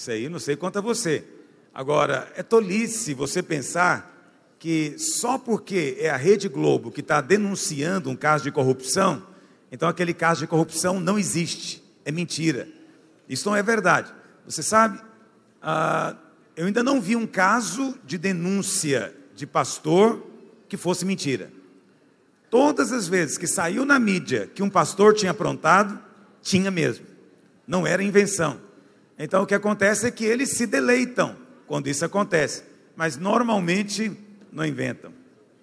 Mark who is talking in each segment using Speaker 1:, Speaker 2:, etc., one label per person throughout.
Speaker 1: Isso aí não sei quanto a você. Agora, é tolice você pensar que só porque é a Rede Globo que está denunciando um caso de corrupção, então aquele caso de corrupção não existe. É mentira. Isso não é verdade. Você sabe, eu ainda não vi um caso de denúncia de pastor que fosse mentira. Todas as vezes que saiu na mídia que um pastor tinha aprontado, tinha mesmo. Não era invenção. Então o que acontece é que eles se deleitam quando isso acontece, mas normalmente não inventam.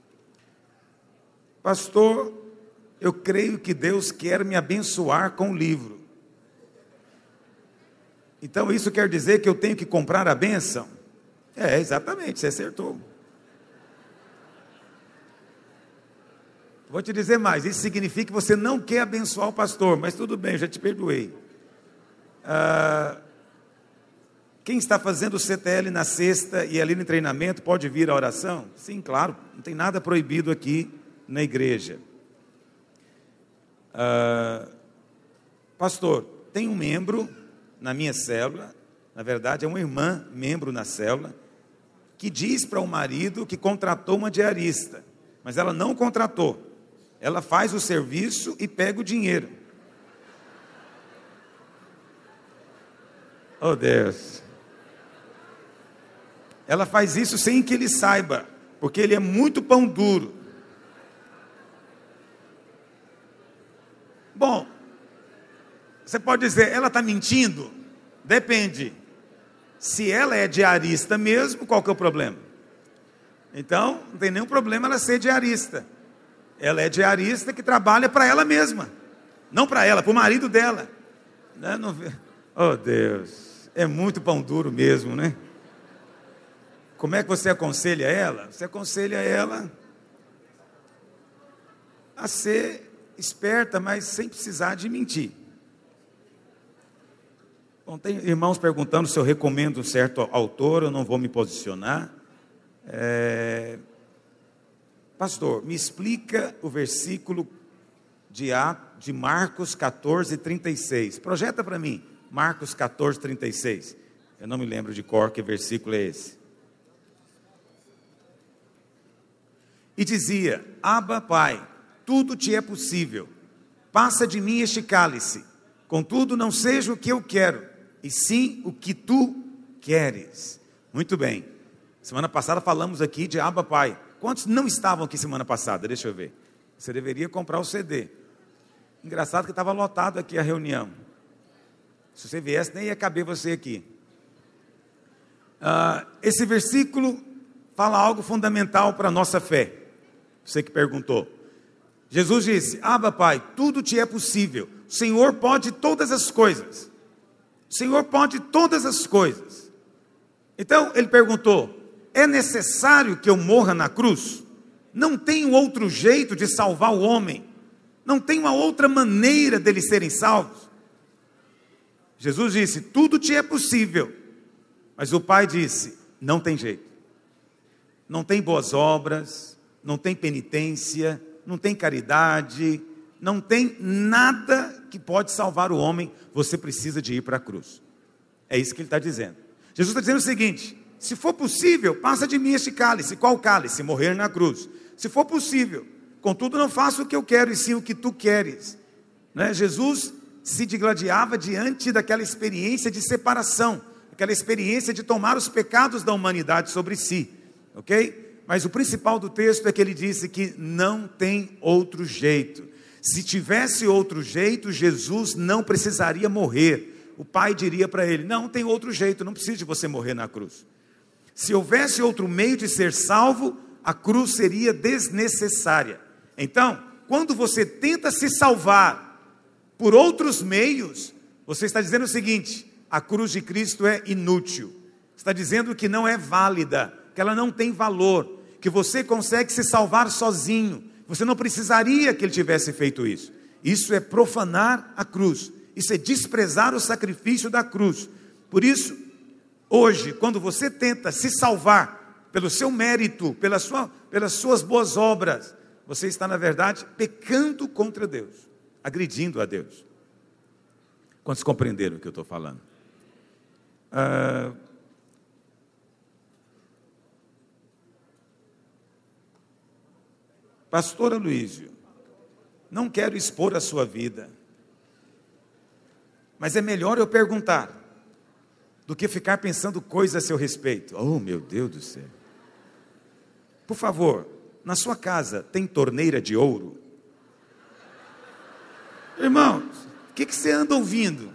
Speaker 1: Pastor, eu creio que Deus quer me abençoar com o livro. Então isso quer dizer que eu tenho que comprar a bênção? Exatamente, você acertou. Vou te dizer mais, isso significa que você não quer abençoar o pastor, mas tudo bem, já te perdoei. Quem está fazendo o CTL na sexta e ali no treinamento pode vir à oração? Sim, claro, não tem nada proibido aqui na igreja. Pastor, tem um membro na minha célula, na verdade é uma irmã, membro na célula, que diz para o marido que contratou uma diarista, mas ela não contratou. Ela faz o serviço e pega o dinheiro. Oh Deus. Ela faz isso sem que ele saiba, porque ele é muito pão duro. Bom, você pode dizer, ela está mentindo? Depende. Se ela é diarista mesmo, qual que é o problema? Então, não tem nenhum problema ela ser diarista. Ela é diarista que trabalha para ela mesma. Não para ela, para o marido dela. Oh Deus, é muito pão duro mesmo, né? Como é que você aconselha ela? Você aconselha ela a ser esperta, mas sem precisar de mentir. Bom, tem irmãos perguntando se eu recomendo um certo autor, eu não vou me posicionar. Pastor, me explica o versículo de Marcos 14, 36. Projeta para mim, Marcos 14, 36. Eu não me lembro de cor que versículo é esse. E dizia, Abba, Pai, tudo te é possível. Passa de mim este cálice. Contudo, não seja o que eu quero, e sim o que tu queres. Muito bem. Semana passada falamos aqui de Abba, Pai. Quantos não estavam aqui semana passada? Deixa eu ver. Você deveria comprar o CD. Engraçado que estava lotado aqui a reunião. Se você viesse, nem ia caber você aqui. Esse versículo fala algo fundamental para a nossa fé. Você que perguntou. Jesus disse, Abba, Pai, tudo te é possível. O Senhor pode todas as coisas. O Senhor pode todas as coisas. Então, ele perguntou, é necessário que eu morra na cruz? Não tem outro jeito de salvar o homem? Não tem uma outra maneira deles serem salvos? Jesus disse, tudo te é possível. Mas o Pai disse, não tem jeito. Não tem boas obras, não tem penitência, não tem caridade, não tem nada que pode salvar o homem. Você precisa de ir para a cruz. É isso que ele está dizendo. Jesus está dizendo o seguinte, se for possível, passa de mim este cálice. Qual cálice? Morrer na cruz. Se for possível, contudo não faço o que eu quero, e sim o que tu queres. Jesus se digladiava diante daquela experiência de separação, aquela experiência de tomar os pecados da humanidade sobre si, ok? Mas o principal do texto é que ele disse que não tem outro jeito. Se tivesse outro jeito, Jesus não precisaria morrer. O Pai diria para ele, não tem outro jeito, não precisa de você morrer na cruz. Se houvesse outro meio de ser salvo, a cruz seria desnecessária. Então, quando você tenta se salvar por outros meios, você está dizendo o seguinte, a cruz de Cristo é inútil. Está dizendo que não é válida, que ela não tem valor, que você consegue se salvar sozinho. Você não precisaria que ele tivesse feito isso. Isso é profanar a cruz. Isso é desprezar o sacrifício da cruz. Por isso, hoje, quando você tenta se salvar pelo seu mérito, pelas suas boas obras, você está, na verdade, pecando contra Deus, agredindo a Deus. Quantos compreenderam o que eu estou falando? Pastor Aloísio, não quero expor a sua vida, mas é melhor eu perguntar do que ficar pensando coisas a seu respeito. Oh, meu Deus do céu. Por favor, na sua casa tem torneira de ouro? Irmãos, o que você anda ouvindo?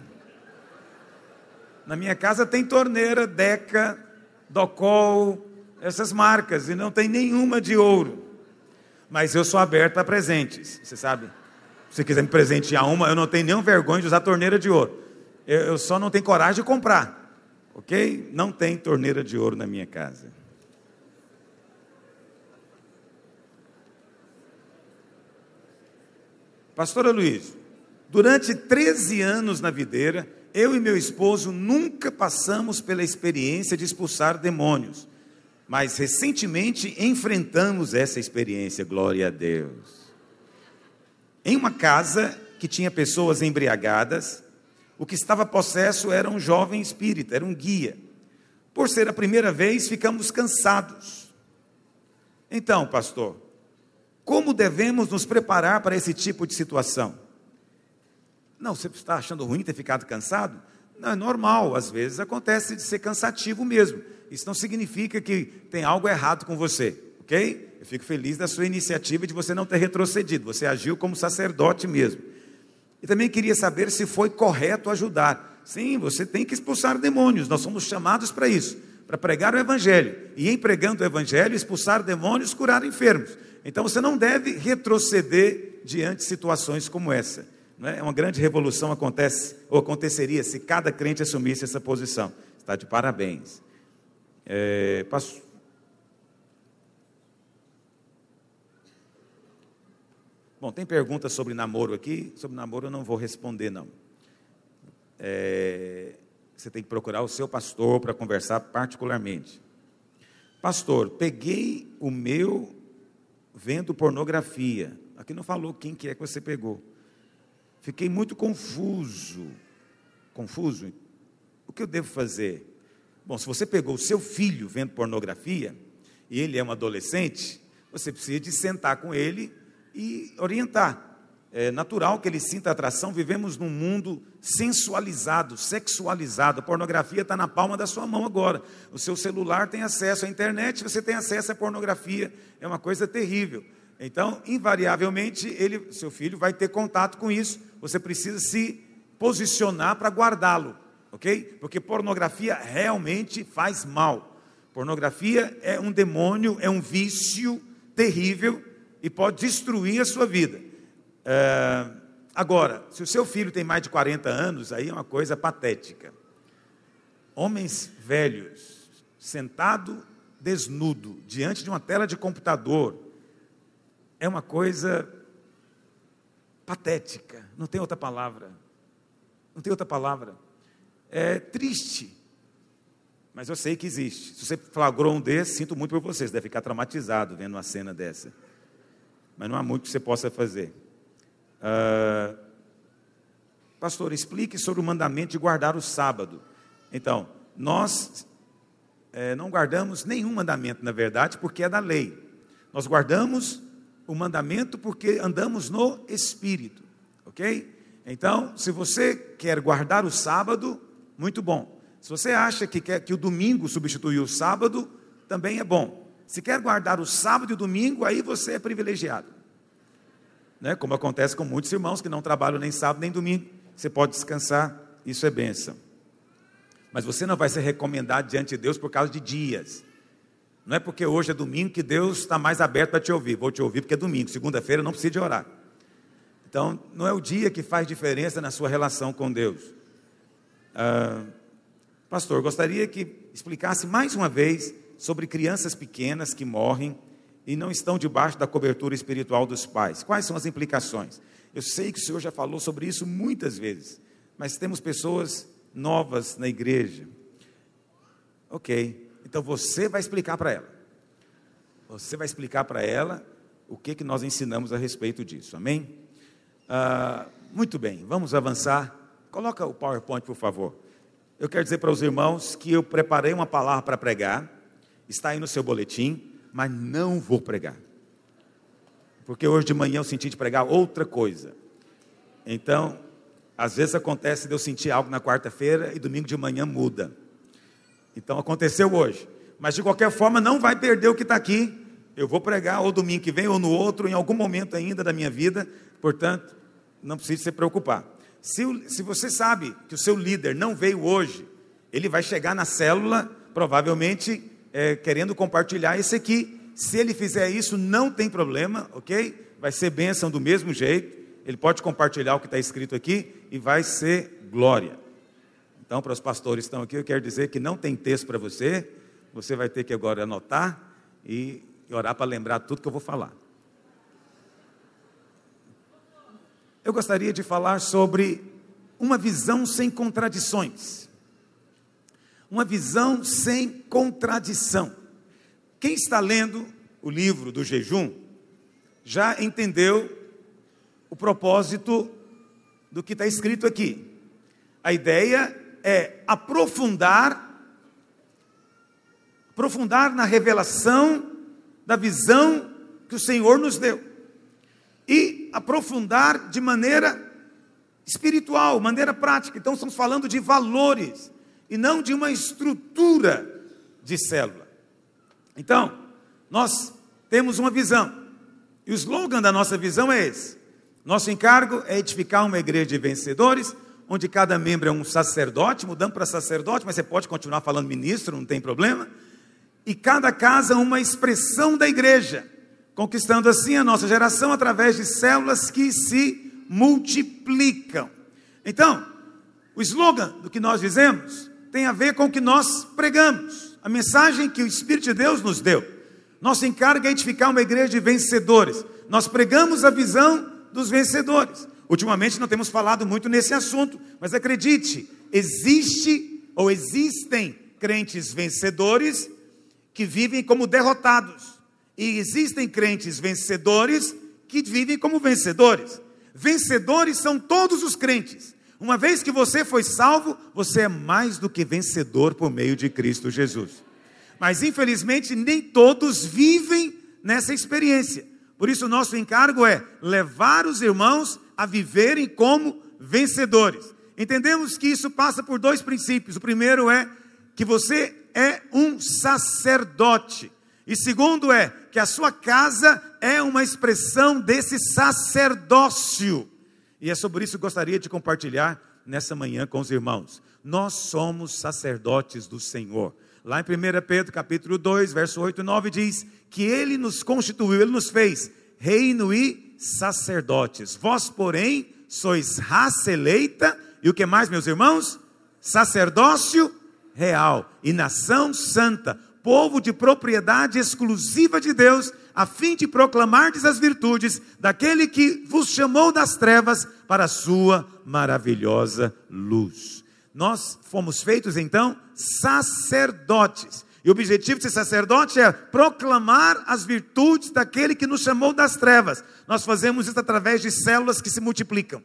Speaker 1: Na minha casa tem torneira, Deca, Docol, essas marcas, e não tem nenhuma de ouro. Mas eu sou aberto a presentes, você sabe? Se você quiser me presentear uma, eu não tenho nenhuma vergonha de usar torneira de ouro. Eu só não tenho coragem de comprar. Ok? Não tem torneira de ouro na minha casa. Pastor Aloísio, durante 13 anos na videira, eu e meu esposo nunca passamos pela experiência de expulsar demônios. Mas recentemente enfrentamos essa experiência, glória a Deus. Em uma casa que tinha pessoas embriagadas, o que estava possesso era um jovem espírita, era um guia. Por ser a primeira vez, ficamos cansados. Então, pastor, como devemos nos preparar para esse tipo de situação? Não, você está achando ruim ter ficado cansado? Não, é normal, às vezes acontece de ser cansativo mesmo. Isso não significa que tem algo errado com você, ok? Eu fico feliz da sua iniciativa de você não ter retrocedido, você agiu como sacerdote mesmo. E também queria saber se foi correto ajudar. Sim, você tem que expulsar demônios, nós somos chamados para isso, para pregar o Evangelho. E em pregando o Evangelho, expulsar demônios, curar enfermos. Então você não deve retroceder diante de situações como essa. Não é? Uma grande revolução aconteceria se cada crente assumisse essa posição. Está de parabéns. Bom, tem perguntas sobre namoro aqui. Sobre namoro eu não vou responder, não. Você tem que procurar o seu pastor para conversar particularmente. Pastor, peguei o meu vendo pornografia. Aqui não falou quem que é que você pegou. Fiquei muito confuso. Confuso? O que eu devo fazer? Bom, se você pegou o seu filho vendo pornografia, e ele é um adolescente, você precisa de sentar com ele e orientar. É natural que ele sinta atração. Vivemos num mundo sensualizado, sexualizado. A pornografia está na palma da sua mão agora. O seu celular tem acesso à internet, você tem acesso à pornografia. É uma coisa terrível. Então, invariavelmente, seu filho vai ter contato com isso. Você precisa se posicionar para guardá-lo, ok? Porque pornografia realmente faz mal. Pornografia é um demônio, é um vício terrível e pode destruir a sua vida. Agora, se o seu filho tem mais de 40 anos, aí é uma coisa patética. Homens velhos, sentado desnudo, diante de uma tela de computador, é uma coisa patética, não tem outra palavra. Não tem outra palavra. É triste, mas eu sei que existe. Se você flagrou um desses, sinto muito por você, você deve ficar traumatizado vendo uma cena dessa. Mas não há muito que você possa fazer. Pastor, explique sobre o mandamento de guardar o sábado. Então, nós não guardamos nenhum mandamento, na verdade, porque é da lei. Nós guardamos o mandamento porque andamos no Espírito, ok? Então, se você quer guardar o sábado, muito bom. Se você acha que quer que o domingo substitui o sábado, também é bom. Se quer guardar o sábado e o domingo, aí você é privilegiado. Né? Como acontece com muitos irmãos que não trabalham nem sábado nem domingo, você pode descansar, isso é bênção. Mas você não vai ser recomendado diante de Deus por causa de dias. Não é porque hoje é domingo que Deus está mais aberto para te ouvir. Vou te ouvir porque é domingo, segunda-feira não precisa de orar. Então, não é o dia que faz diferença na sua relação com Deus. Pastor, gostaria que explicasse mais uma vez sobre crianças pequenas que morrem e não estão debaixo da cobertura espiritual dos pais. Quais são as implicações? Eu sei que o senhor já falou sobre isso muitas vezes, mas temos pessoas novas na igreja. Ok, então você vai explicar para ela. Você vai explicar para ela o que nós ensinamos a respeito disso, amém? Muito bem, vamos avançar. Coloca o PowerPoint, por favor. eu quero dizer para os irmãos que eu preparei uma palavra para pregar, está aí no seu boletim, mas não vou pregar. Porque hoje de manhã eu senti de pregar outra coisa. Então, às vezes acontece de eu sentir algo na quarta-feira e domingo de manhã muda. Então aconteceu hoje. Mas de qualquer forma não vai perder o que está aqui. Eu vou pregar ou domingo que vem ou no outro, em algum momento ainda da minha vida. Portanto, não precisa se preocupar. Se você sabe que o seu líder não veio hoje, ele vai chegar na célula, provavelmente querendo compartilhar esse aqui. Se ele fizer isso, não tem problema, ok? Vai ser bênção do mesmo jeito. Ele pode compartilhar o que está escrito aqui e vai ser glória. Então, para os pastores que estão aqui, eu quero dizer que não tem texto para você. Você vai ter que agora anotar e orar para lembrar tudo que eu vou falar. Eu gostaria de falar sobre uma visão sem contradições. Uma visão sem contradição. Quem está lendo o livro do jejum já entendeu o propósito do que está escrito aqui. A ideia é aprofundar na revelação da visão que o Senhor nos deu. E aprofundar de maneira espiritual, maneira prática. Então estamos falando de valores e não de uma estrutura de célula. Então, nós temos uma visão. E o slogan da nossa visão é esse. Nosso encargo é edificar uma igreja de vencedores, onde cada membro é um sacerdote, mudando para sacerdote, mas você pode continuar falando ministro, não tem problema. E cada casa uma expressão da igreja, conquistando assim a nossa geração através de células que se multiplicam. Então, o slogan do que nós dizemos tem a ver com o que nós pregamos, a mensagem que o Espírito de Deus nos deu. Nosso encargo é edificar uma igreja de vencedores. Nós pregamos a visão dos vencedores. Ultimamente não temos falado muito nesse assunto, mas acredite, existem crentes vencedores que vivem como derrotados, e existem crentes vencedores que vivem como vencedores. Vencedores são todos os crentes. Uma vez que você foi salvo, você é mais do que vencedor por meio de Cristo Jesus. Mas infelizmente nem todos vivem nessa experiência. Por isso o nosso encargo é levar os irmãos a viverem como vencedores. Entendemos que isso passa por dois princípios. O primeiro é que você é um sacerdote. E segundo é que a sua casa é uma expressão desse sacerdócio. E é sobre isso que eu gostaria de compartilhar nessa manhã com os irmãos. Nós somos sacerdotes do Senhor. Lá em 1 Pedro capítulo 2, verso 8 e 9 diz que Ele nos constituiu, Ele nos fez reino e sacerdotes. Vós, porém, sois raça eleita, e o que mais, meus irmãos? Sacerdócio real e nação santa, povo de propriedade exclusiva de Deus, a fim de proclamardes as virtudes daquele que vos chamou das trevas para a sua maravilhosa luz. Nós fomos feitos então sacerdotes, e o objetivo de ser sacerdote é proclamar as virtudes daquele que nos chamou das trevas. Nós fazemos isso através de células que se multiplicam.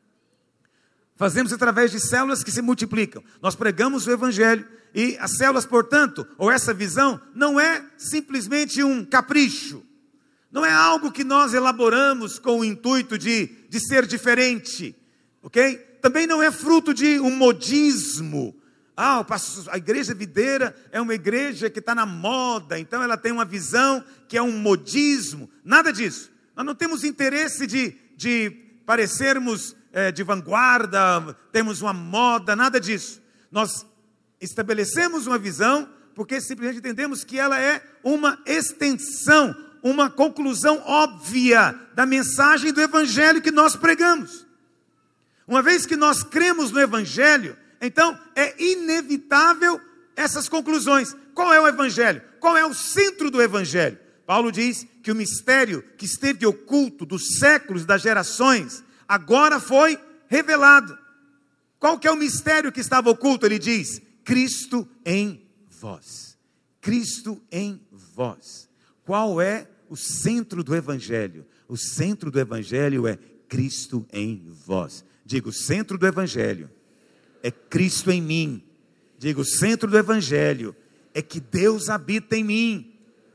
Speaker 1: Fazemos através de células que se multiplicam. Nós pregamos o Evangelho. E as células, portanto, ou essa visão, não é simplesmente um capricho. Não é algo que nós elaboramos com o intuito de ser diferente. Ok? Também não é fruto de um modismo. A igreja videira é uma igreja que está na moda, então ela tem uma visão que é um modismo. Nada disso. Nós não temos interesse de parecermos de vanguarda, temos uma moda, nada disso. Nós estabelecemos uma visão porque simplesmente entendemos que ela é uma extensão, uma conclusão óbvia da mensagem do Evangelho que nós pregamos. Uma vez que nós cremos no Evangelho, então é inevitável essas conclusões. Qual é o Evangelho? Qual é o centro do Evangelho? Paulo diz que o mistério que esteve oculto dos séculos, das gerações, agora foi revelado. Qual que é o mistério que estava oculto? Ele diz: Cristo em vós. Cristo em vós. Qual é o centro do Evangelho? O centro do Evangelho é Cristo em vós. Digo, o centro do Evangelho é Cristo em mim Diga, o centro do evangelho é que Deus habita em mim.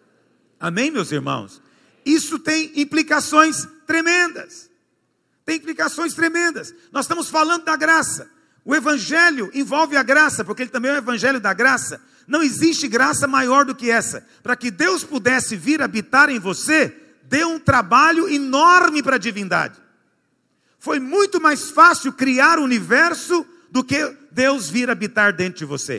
Speaker 1: Amém, meus irmãos? Isso tem implicações tremendas. Tem implicações tremendas. Nós estamos falando da graça. O evangelho envolve a graça, porque ele também é o evangelho da graça. Não existe graça maior do que essa. Para que Deus pudesse vir habitar em você, deu um trabalho enorme para a divindade. Foi muito mais fácil criar o universo do que Deus vir habitar dentro de você.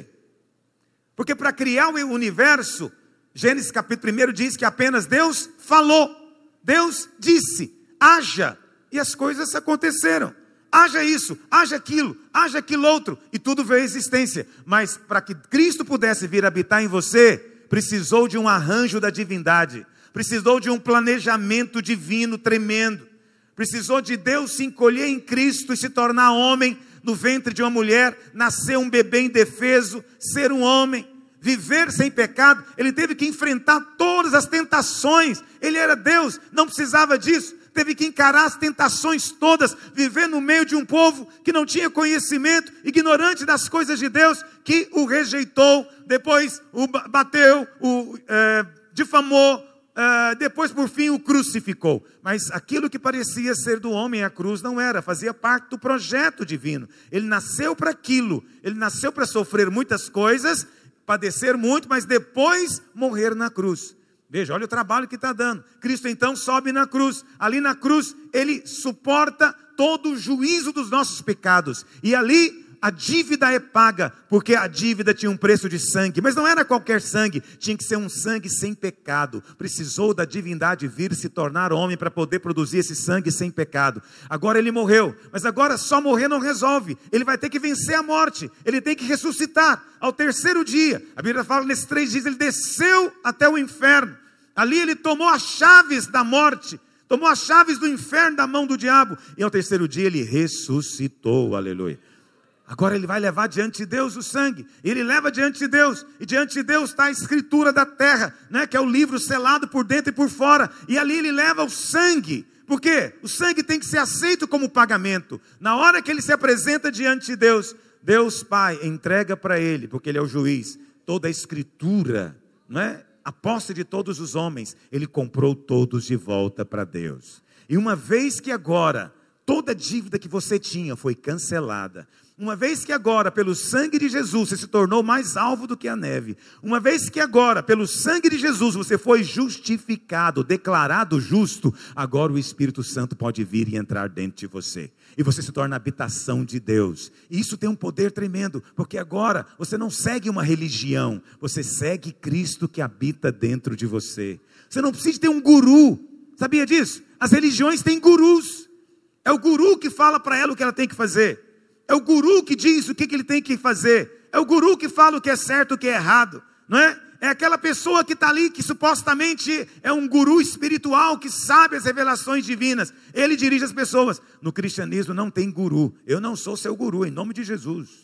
Speaker 1: Porque para criar o universo, Gênesis capítulo 1 diz que apenas Deus falou. Deus disse, haja. E as coisas aconteceram. Haja isso, haja aquilo outro. E tudo veio à existência. Mas para que Cristo pudesse vir habitar em você, precisou de um arranjo da divindade. Precisou de um planejamento divino tremendo. Precisou de Deus se encolher em Cristo e se tornar homem no ventre de uma mulher, nascer um bebê indefeso, ser um homem, viver sem pecado. Ele teve que enfrentar todas as tentações. Ele era Deus, não precisava disso. Teve que encarar as tentações todas, viver no meio de um povo que não tinha conhecimento, ignorante das coisas de Deus, que o rejeitou, depois o bateu, o difamou, depois por fim o crucificou. Mas aquilo que parecia ser do homem, a cruz, não era, fazia parte do projeto divino. Ele nasceu para aquilo, ele nasceu para sofrer muitas coisas, padecer muito, mas depois morrer na cruz. Veja, olha o trabalho que está dando. Cristo então sobe na cruz. Ali na cruz, ele suporta todo o juízo dos nossos pecados. E ali a dívida é paga, porque a dívida tinha um preço de sangue. Mas não era qualquer sangue, tinha que ser um sangue sem pecado. Precisou da divindade vir se tornar homem para poder produzir esse sangue sem pecado. Agora ele morreu, mas agora só morrer não resolve. Ele vai ter que vencer a morte, ele tem que ressuscitar ao terceiro dia. A Bíblia fala nesses 3 dias, ele desceu até o inferno. Ali ele tomou as chaves da morte, tomou as chaves do inferno da mão do diabo. E ao terceiro dia ele ressuscitou, aleluia. Agora ele vai levar diante de Deus o sangue. Ele leva diante de Deus. E diante de Deus está a escritura da terra, né, que é o livro selado por dentro e por fora. E ali ele leva o sangue. Por quê? O sangue tem que ser aceito como pagamento. Na hora que ele se apresenta diante de Deus, Deus Pai entrega para ele, porque ele é o juiz, toda a escritura, não é? A posse de todos os homens. Ele comprou todos de volta para Deus. E uma vez que agora toda dívida que você tinha foi cancelada, uma vez que agora, pelo sangue de Jesus, você se tornou mais alvo do que a neve. Uma vez que agora, pelo sangue de Jesus, você foi justificado, declarado justo. Agora o Espírito Santo pode vir e entrar dentro de você. E você se torna a habitação de Deus. E isso tem um poder tremendo, porque agora você não segue uma religião. Você segue Cristo que habita dentro de você. Você não precisa ter um guru. Sabia disso? As religiões têm gurus. É o guru que fala para ela o que ela tem que fazer. É o guru que diz o que ele tem que fazer. É o guru que fala o que é certo e o que é errado. Não é? É aquela pessoa que está ali, que supostamente é um guru espiritual, que sabe as revelações divinas. Ele dirige as pessoas. No cristianismo não tem guru. Eu não sou seu guru, em nome de Jesus.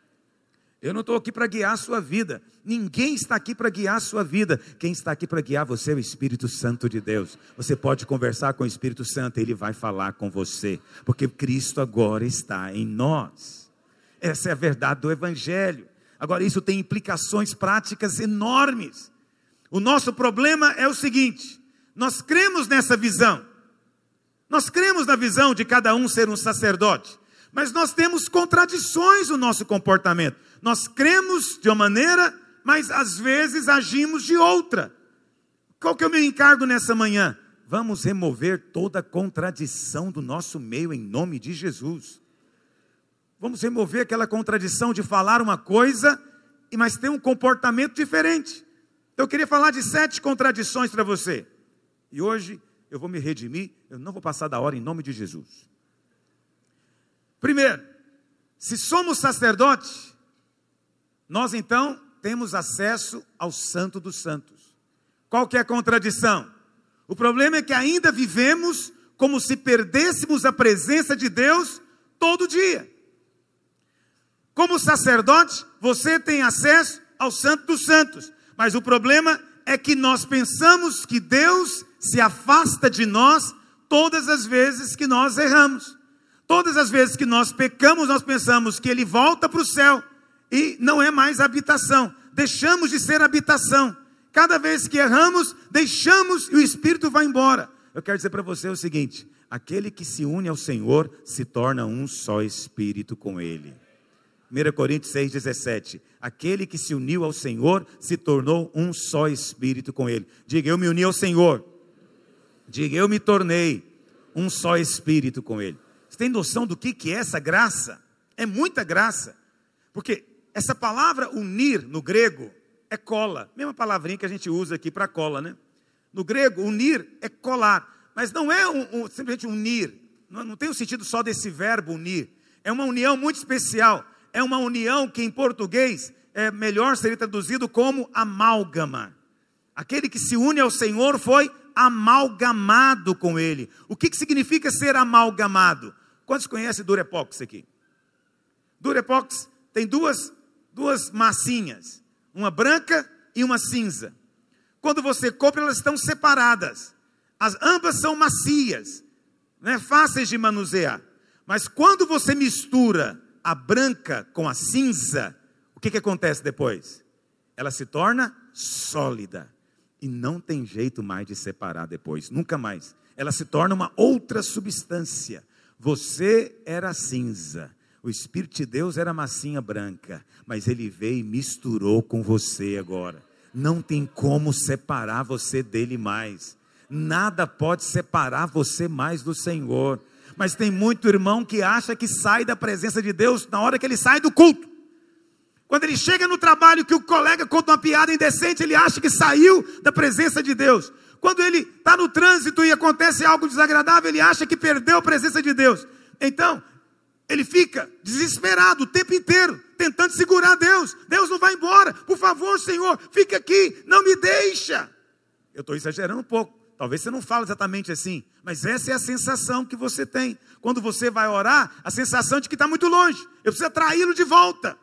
Speaker 1: Eu não estou aqui para guiar a sua vida. Ninguém está aqui para guiar a sua vida. Quem está aqui para guiar você é o Espírito Santo de Deus. Você pode conversar com o Espírito Santo, ele vai falar com você. Porque Cristo agora está em nós. Essa é a verdade do Evangelho. Agora isso tem implicações práticas enormes. O nosso problema é o seguinte: nós cremos nessa visão. Nós cremos na visão de cada um ser um sacerdote. Mas nós temos contradições no nosso comportamento. Nós cremos de uma maneira, mas às vezes agimos de outra. Qual que é o meu encargo nessa manhã? Vamos remover toda contradição do nosso meio em nome de Jesus. Vamos remover aquela contradição de falar uma coisa, mas ter um comportamento diferente. Eu queria falar de 7 contradições para você. E hoje eu vou me redimir, eu não vou passar da hora em nome de Jesus. Primeiro, se somos sacerdotes, nós então temos acesso ao Santo dos Santos. Qual que é a contradição? O problema é que ainda vivemos como se perdêssemos a presença de Deus todo dia. Como sacerdote, você tem acesso ao Santo dos Santos. Mas o problema é que nós pensamos que Deus se afasta de nós todas as vezes que nós erramos. Todas as vezes que nós pecamos, nós pensamos que Ele volta para o céu e não é mais habitação. Deixamos de ser habitação. Cada vez que erramos, deixamos e o Espírito vai embora. Eu quero dizer para você o seguinte: aquele que se une ao Senhor se torna um só Espírito com Ele. 1 Coríntios 6,17. Aquele que se uniu ao Senhor se tornou um só Espírito com Ele. Diga: eu me uni ao Senhor. Diga: eu me tornei um só Espírito com Ele. Você tem noção do que é essa graça? É muita graça. Porque essa palavra unir no grego é cola. Mesma palavrinha que a gente usa aqui para cola, né? No grego, unir é colar. Mas não é simplesmente unir. Não tem o sentido só desse verbo unir. É uma união muito especial. É uma união que em português melhor seria traduzido como amálgama. Aquele que se une ao Senhor foi amalgamado com Ele. O que significa ser amalgamado? Quantos conhecem Durepox aqui? Durepox tem duas massinhas, uma branca e uma cinza. Quando você compra, elas estão separadas. Ambas são macias, né? Fáceis de manusear. Mas quando você mistura a branca com a cinza, o que acontece depois? Ela se torna sólida. E não tem jeito mais de separar depois, nunca mais. Ela se torna uma outra substância. Você era cinza, o Espírito de Deus era massinha branca, mas Ele veio e misturou com você agora. Não tem como separar você dele mais. Nada pode separar você mais do Senhor. Mas tem muito irmão que acha que sai da presença de Deus na hora que ele sai do culto. Quando ele chega no trabalho que o colega conta uma piada indecente, ele acha que saiu da presença de Deus. Quando ele está no trânsito e acontece algo desagradável, ele acha que perdeu a presença de Deus. Então, ele fica desesperado o tempo inteiro, tentando segurar Deus. Deus não vai embora, por favor, Senhor, fica aqui, não me deixa. Eu estou exagerando um pouco, talvez você não fale exatamente assim, mas essa é a sensação que você tem. Quando você vai orar, a sensação de que está muito longe, eu preciso atraí-lo de volta.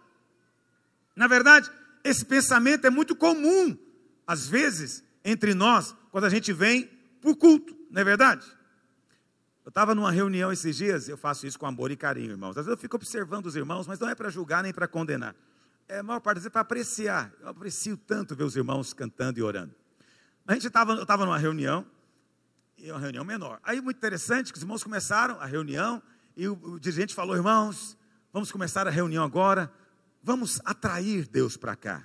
Speaker 1: Na verdade, esse pensamento é muito comum, às vezes, entre nós, quando a gente vem para o culto, não é verdade? Eu estava numa reunião esses dias, eu faço isso com amor e carinho, irmãos. Às vezes eu fico observando os irmãos, mas não é para julgar nem para condenar. A maior parte das vezes é para apreciar. Eu aprecio tanto ver os irmãos cantando e orando. Eu estava numa reunião, e uma reunião menor. Aí muito interessante que os irmãos começaram a reunião, e o dirigente falou: irmãos, vamos começar a reunião agora, vamos atrair Deus para cá.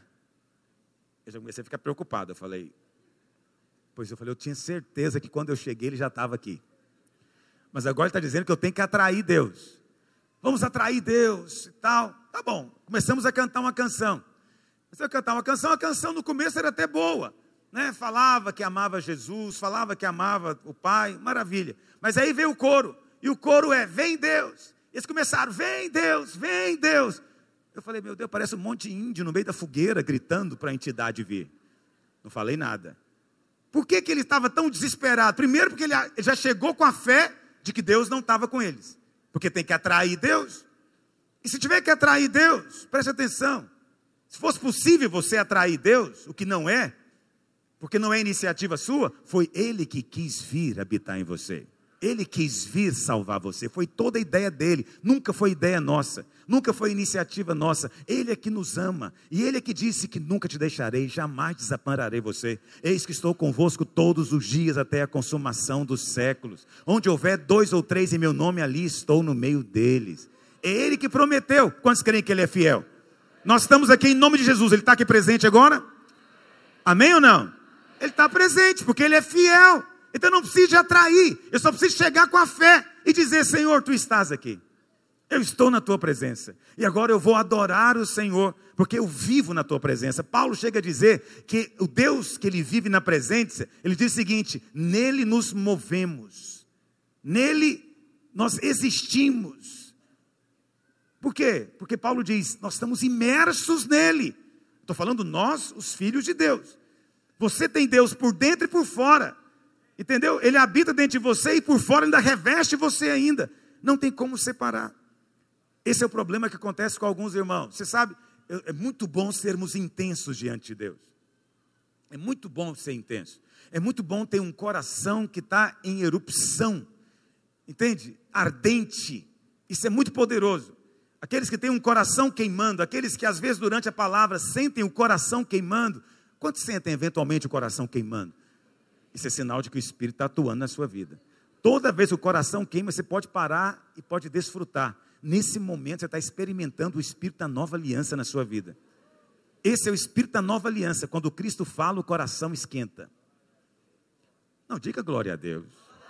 Speaker 1: Eu já comecei a ficar preocupado, eu tinha certeza que quando eu cheguei ele já estava aqui. Mas agora ele está dizendo que eu tenho que atrair Deus. Vamos atrair Deus e tal. Tá bom, começamos a cantar uma canção. A canção no começo era até boa, né? Falava que amava Jesus, falava que amava o Pai, maravilha. Mas aí veio o coro, e o coro é: vem Deus. Eles começaram: vem Deus, vem Deus. Eu falei: meu Deus, parece um monte de índio no meio da fogueira gritando para a entidade vir. Não falei nada. Por que ele estava tão desesperado? Primeiro porque ele já chegou com a fé de que Deus não estava com eles. Porque tem que atrair Deus. E se tiver que atrair Deus, preste atenção. Se fosse possível você atrair Deus, o que não é, porque não é iniciativa sua, foi Ele que quis vir habitar em você. Ele quis vir salvar você, foi toda a ideia dele, nunca foi ideia nossa, nunca foi iniciativa nossa. Ele é que nos ama, e Ele é que disse que nunca te deixarei, jamais desampararei você. Eis que estou convosco todos os dias até a consumação dos séculos. Onde houver 2 ou 3 em meu nome, ali estou no meio deles. É Ele que prometeu. Quantos creem que Ele é fiel? Nós estamos aqui em nome de Jesus. Ele está aqui presente agora? Amém ou não? Ele está presente, porque Ele é fiel. Então eu não preciso de atrair, eu só preciso chegar com a fé e dizer: Senhor, Tu estás aqui, eu estou na Tua presença, e agora eu vou adorar o Senhor, porque eu vivo na Tua presença. Paulo chega a dizer que o Deus que Ele vive na presença, Ele diz o seguinte: nele nos movemos, nele nós existimos. Por quê? Porque Paulo diz: nós estamos imersos nele. Estou falando nós, os filhos de Deus. Você tem Deus por dentro e por fora. Entendeu? Ele habita dentro de você e por fora ainda reveste você ainda. Não tem como separar. Esse é o problema que acontece com alguns irmãos. Você sabe, é muito bom sermos intensos diante de Deus. É muito bom ser intenso. É muito bom ter um coração que está em erupção. Entende? Ardente. Isso é muito poderoso. aqueles que têm um coração queimando, aqueles que às vezes durante a palavra sentem o coração queimando. Quantos sentem eventualmente o coração queimando? Isso é sinal de que o Espírito está atuando na sua vida. Toda vez que o coração queima, você pode parar e pode desfrutar. Nesse momento você está experimentando o Espírito da nova aliança na sua vida. Esse é o Espírito da nova aliança. Quando Cristo fala, o coração esquenta. Não, diga glória a Deus.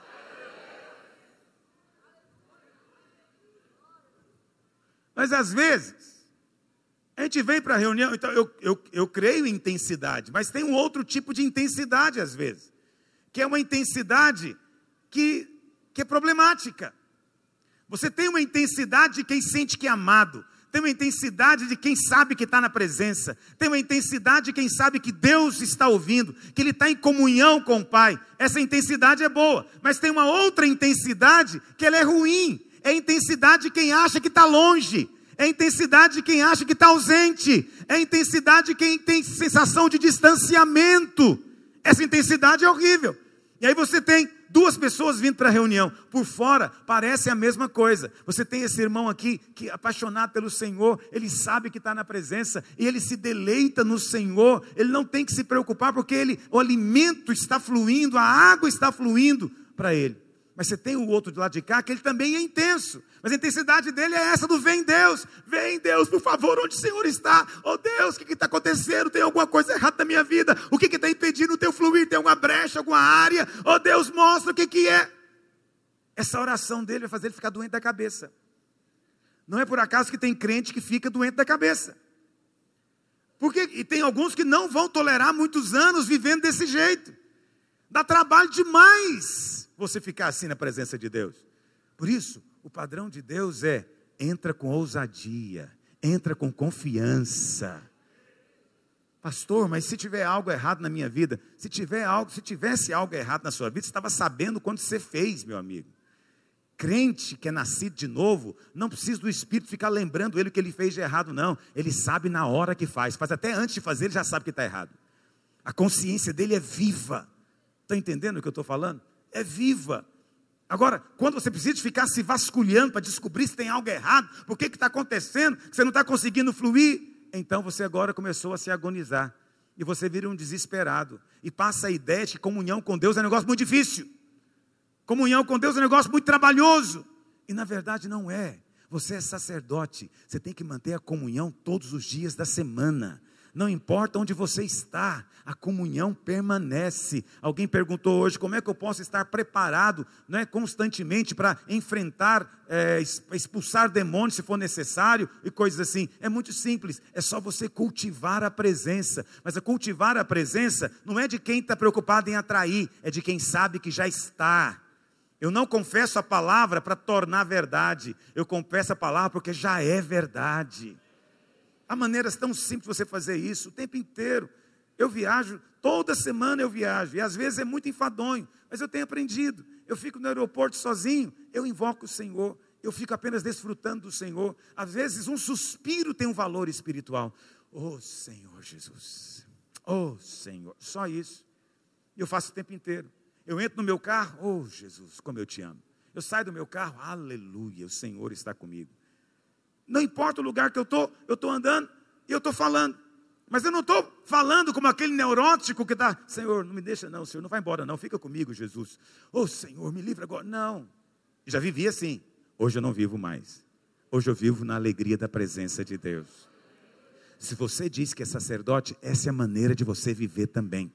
Speaker 1: Mas às vezes, a gente vem para a reunião, então eu creio em intensidade, mas tem um outro tipo de intensidade às vezes, que é uma intensidade que é problemática. Você tem uma intensidade de quem sente que é amado, tem uma intensidade de quem sabe que está na presença, tem uma intensidade de quem sabe que Deus está ouvindo, que Ele está em comunhão com o Pai. Essa intensidade é boa, mas tem uma outra intensidade que ela é ruim. É a intensidade de quem acha que está longe, é a intensidade de quem acha que está ausente, é a intensidade de quem tem sensação de distanciamento. Essa intensidade é horrível. E aí você tem duas pessoas vindo para a reunião, por fora parece a mesma coisa. Você tem esse irmão aqui, que é apaixonado pelo Senhor, ele sabe que está na presença, e ele se deleita no Senhor, ele não tem que se preocupar, porque o alimento está fluindo, a água está fluindo para ele. Mas você tem o outro do lado de cá, que ele também é intenso, mas a intensidade dele é essa do vem Deus, por favor, onde o Senhor está? Oh Deus, o que está acontecendo? Tem alguma coisa errada na minha vida? O que está impedindo o teu fluir? Tem alguma brecha, alguma área? Oh Deus, mostra o que é. Essa oração dele vai fazer ele ficar doente da cabeça. Não é por acaso que tem crente que fica doente da cabeça. E tem alguns que não vão tolerar muitos anos vivendo desse jeito. Dá trabalho demais você ficar assim na presença de Deus. Por isso, o padrão de Deus é: entra com ousadia, entra com confiança. Pastor, mas se tiver algo errado na minha vida, se tivesse algo errado na sua vida, você estava sabendo quando você fez, meu amigo. Crente que é nascido de novo, não precisa do Espírito ficar lembrando ele o que ele fez de errado, não. Ele sabe na hora que faz até antes de fazer, ele já sabe que está errado. A consciência dele é viva. Está entendendo o que eu estou falando? É viva. Agora, quando você precisa ficar se vasculhando para descobrir se tem algo errado, por que está acontecendo, que você não está conseguindo fluir, então você agora começou a se agonizar, e você vira um desesperado, e passa a ideia de que comunhão com Deus é um negócio muito difícil, comunhão com Deus é um negócio muito trabalhoso, e na verdade não é. Você é sacerdote, você tem que manter a comunhão todos os dias da semana. Não importa onde você está, a comunhão permanece. Alguém perguntou hoje, como é que eu posso estar preparado, constantemente para enfrentar, expulsar demônios se for necessário, e coisas assim. É muito simples, é só você cultivar a presença. Mas cultivar a presença não é de quem está preocupado em atrair, é de quem sabe que já está. Eu não confesso a palavra para tornar verdade, eu confesso a palavra porque já é verdade. Há maneiras tão simples de você fazer isso o tempo inteiro. Eu viajo, toda semana eu viajo, e às vezes é muito enfadonho, mas eu tenho aprendido. Eu fico no aeroporto sozinho, eu invoco o Senhor, eu fico apenas desfrutando do Senhor. Às vezes um suspiro tem um valor espiritual. Oh Senhor Jesus, oh Senhor, só isso. Eu faço o tempo inteiro. Eu entro no meu carro, oh Jesus, como eu te amo. Eu saio do meu carro, aleluia, o Senhor está comigo. Não importa o lugar que eu estou andando e eu estou falando. Mas eu não estou falando como aquele neurótico que está: Senhor, não me deixa não, Senhor, não vai embora não, fica comigo, Jesus. Oh Senhor, me livra agora. Não, já vivi assim. Hoje eu não vivo mais. Hoje eu vivo na alegria da presença de Deus. Se você diz que é sacerdote, essa é a maneira de você viver também.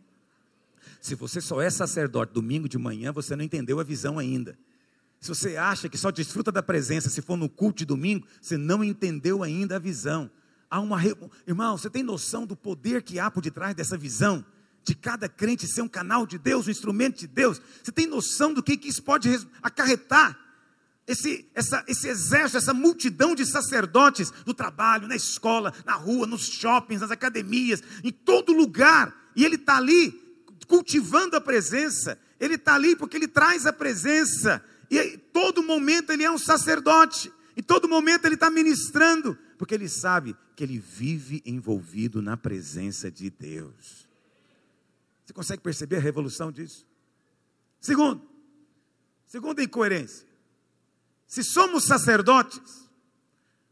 Speaker 1: Se você só é sacerdote domingo de manhã, você não entendeu a visão ainda. Se você acha que só desfruta da presença se for no culto de domingo, você não entendeu ainda a visão. Irmão, você tem noção do poder que há por detrás dessa visão? De cada crente ser um canal de Deus, um instrumento de Deus? Você tem noção do que isso pode acarretar? Esse exército, essa multidão de sacerdotes no trabalho, na escola, na rua, nos shoppings, nas academias, em todo lugar. E ele está ali cultivando a presença. Ele está ali porque ele traz a presença. E em todo momento ele é um sacerdote. Em todo momento ele está ministrando. Porque ele sabe que ele vive envolvido na presença de Deus. Você consegue perceber a revolução disso? Segundo, segunda incoerência. Se somos sacerdotes,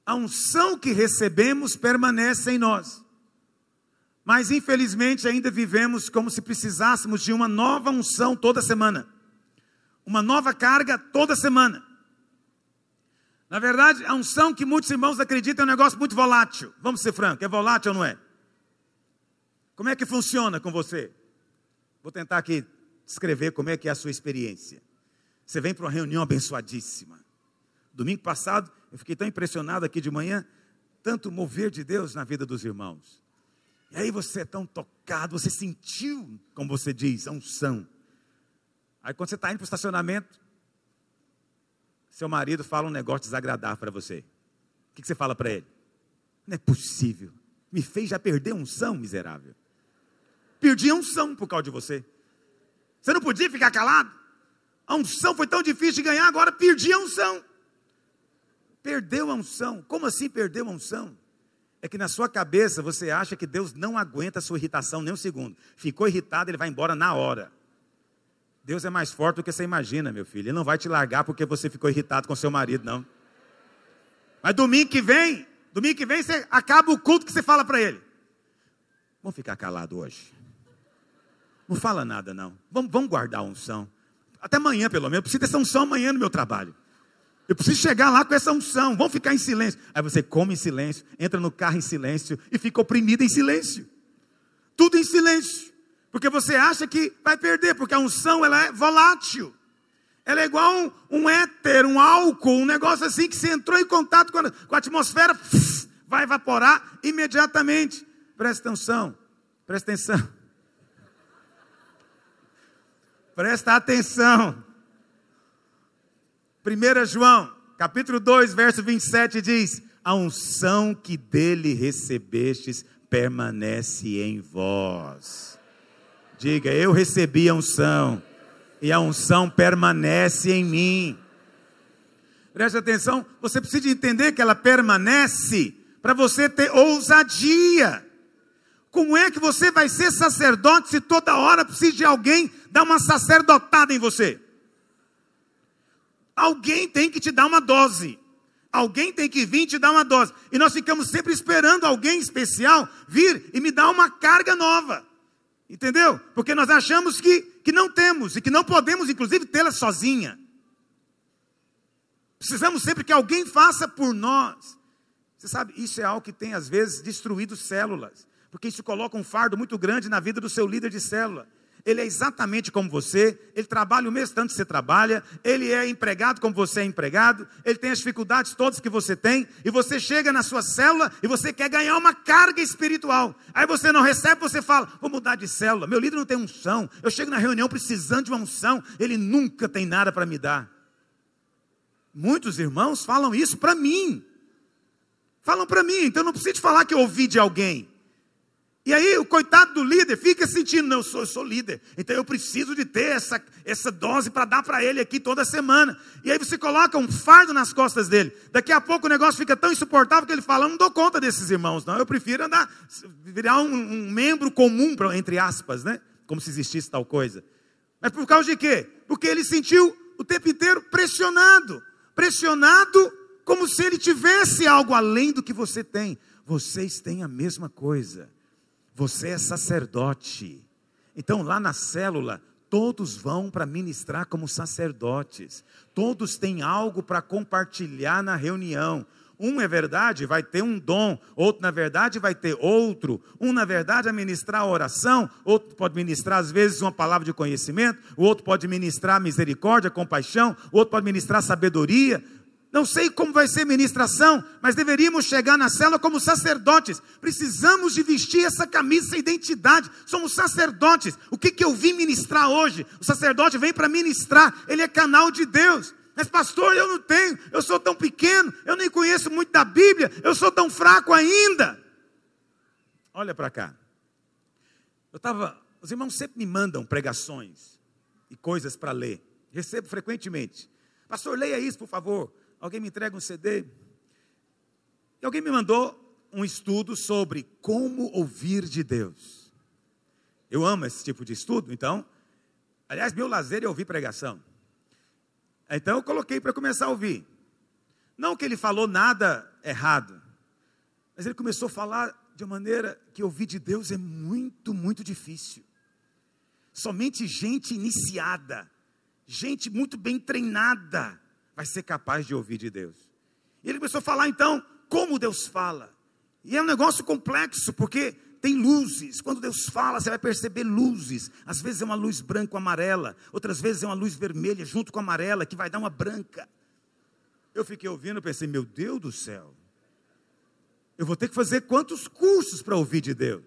Speaker 1: a unção que recebemos permanece em nós. Mas infelizmente ainda vivemos como se precisássemos de uma nova unção toda semana. Uma nova carga toda semana. Na verdade, a unção que muitos irmãos acreditam é um negócio muito volátil. Vamos ser francos, é volátil ou não é? Como é que funciona com você? Vou tentar aqui descrever como é que é a sua experiência. Você vem para uma reunião abençoadíssima. Domingo passado, eu fiquei tão impressionado aqui de manhã, tanto mover de Deus na vida dos irmãos. E aí você é tão tocado, você sentiu, como você diz, a unção. Aí quando você está indo para o estacionamento, seu marido fala um negócio desagradável para você. O que você fala para ele? Não é possível. Me fez já perder a unção, miserável. Perdi a unção por causa de você. Você não podia ficar calado? A unção foi tão difícil de ganhar, agora perdi a unção. Perdeu a unção. Como assim perdeu a unção? É que na sua cabeça você acha que Deus não aguenta a sua irritação nem um segundo. Ficou irritado, ele vai embora na hora. Deus é mais forte do que você imagina, meu filho. Ele não vai te largar porque você ficou irritado com seu marido, não. Mas domingo que vem você acaba o culto que você fala para ele. Vamos ficar calado hoje. Não fala nada, não. Vamos guardar a unção. Até amanhã, pelo menos. Eu preciso dessa unção amanhã no meu trabalho. Eu preciso chegar lá com essa unção. Vamos ficar em silêncio. Aí você come em silêncio, entra no carro em silêncio e fica oprimido em silêncio. Tudo em silêncio. Porque você acha que vai perder, porque a unção ela é volátil. Ela é igual um éter, um álcool, um negócio assim que você entrou em contato com a atmosfera, vai evaporar imediatamente. Presta atenção, presta atenção. Presta atenção. 1 João, capítulo 2, verso 27 diz: a unção que dele recebestes permanece em vós. Diga, eu recebi a unção, e a unção permanece em mim. Preste atenção, você precisa entender que ela permanece para você ter ousadia. Como é que você vai ser sacerdote se toda hora precisa de alguém dar uma sacerdotada em você? Alguém tem que te dar uma dose. Alguém tem que vir te dar uma dose. E nós ficamos sempre esperando alguém especial vir e me dar uma carga nova. Entendeu? Porque nós achamos que não temos e que não podemos, inclusive, tê-la sozinha. Precisamos sempre que alguém faça por nós. Você sabe, isso é algo que tem, às vezes, destruído células. Porque isso coloca um fardo muito grande na vida do seu líder de célula. Ele é exatamente como você, ele trabalha o mesmo tanto que você trabalha, ele é empregado como você é empregado, ele tem as dificuldades todas que você tem, e você chega na sua célula e você quer ganhar uma carga espiritual. Aí você não recebe, você fala, vou mudar de célula, meu líder não tem unção, eu chego na reunião precisando de uma unção, ele nunca tem nada para me dar. Muitos irmãos falam isso para mim, então não preciso te falar que eu ouvi de alguém. E aí o coitado do líder fica sentindo, não, eu sou líder, então eu preciso de ter essa dose para dar para ele aqui toda semana. E aí você coloca um fardo nas costas dele. Daqui a pouco o negócio fica tão insuportável que ele fala, eu não dou conta desses irmãos, não. Eu prefiro virar um membro comum, entre aspas, né? Como se existisse tal coisa. Mas por causa de quê? Porque ele sentiu o tempo inteiro pressionado como se ele tivesse algo além do que você tem. Vocês têm a mesma coisa. Você é sacerdote. Então lá na célula, todos vão para ministrar como sacerdotes. Todos têm algo para compartilhar na reunião. Um, é verdade, vai ter um dom. Outro, na verdade, vai ter outro. Um, na verdade, vai ministrar a oração. Outro pode ministrar, às vezes, uma palavra de conhecimento. O outro pode ministrar misericórdia, compaixão. O outro pode ministrar sabedoria. Não sei como vai ser ministração, mas deveríamos chegar na célula como sacerdotes. Precisamos de vestir essa camisa, essa identidade. Somos sacerdotes. O que eu vim ministrar hoje? O sacerdote vem para ministrar. Ele é canal de Deus. Mas pastor, eu não tenho. Eu sou tão pequeno. Eu nem conheço muito da Bíblia. Eu sou tão fraco ainda. Olha para cá. Os irmãos sempre me mandam pregações e coisas para ler. Recebo frequentemente. Pastor, leia isso, por favor. Alguém me entrega um CD? E alguém me mandou um estudo sobre como ouvir de Deus. Eu amo esse tipo de estudo, então. Aliás, meu lazer é ouvir pregação. Então eu coloquei para começar a ouvir. Não que ele falou nada errado, mas ele começou a falar de uma maneira que ouvir de Deus é muito, muito difícil. Somente gente iniciada, gente muito bem treinada, vai ser capaz de ouvir de Deus. E ele começou a falar então, como Deus fala. E é um negócio complexo, porque tem luzes. Quando Deus fala, você vai perceber luzes. Às vezes é uma luz branca ou amarela, outras vezes é uma luz vermelha junto com a amarela, que vai dar uma branca. Eu fiquei ouvindo e pensei, meu Deus do céu, eu vou ter que fazer quantos cursos para ouvir de Deus?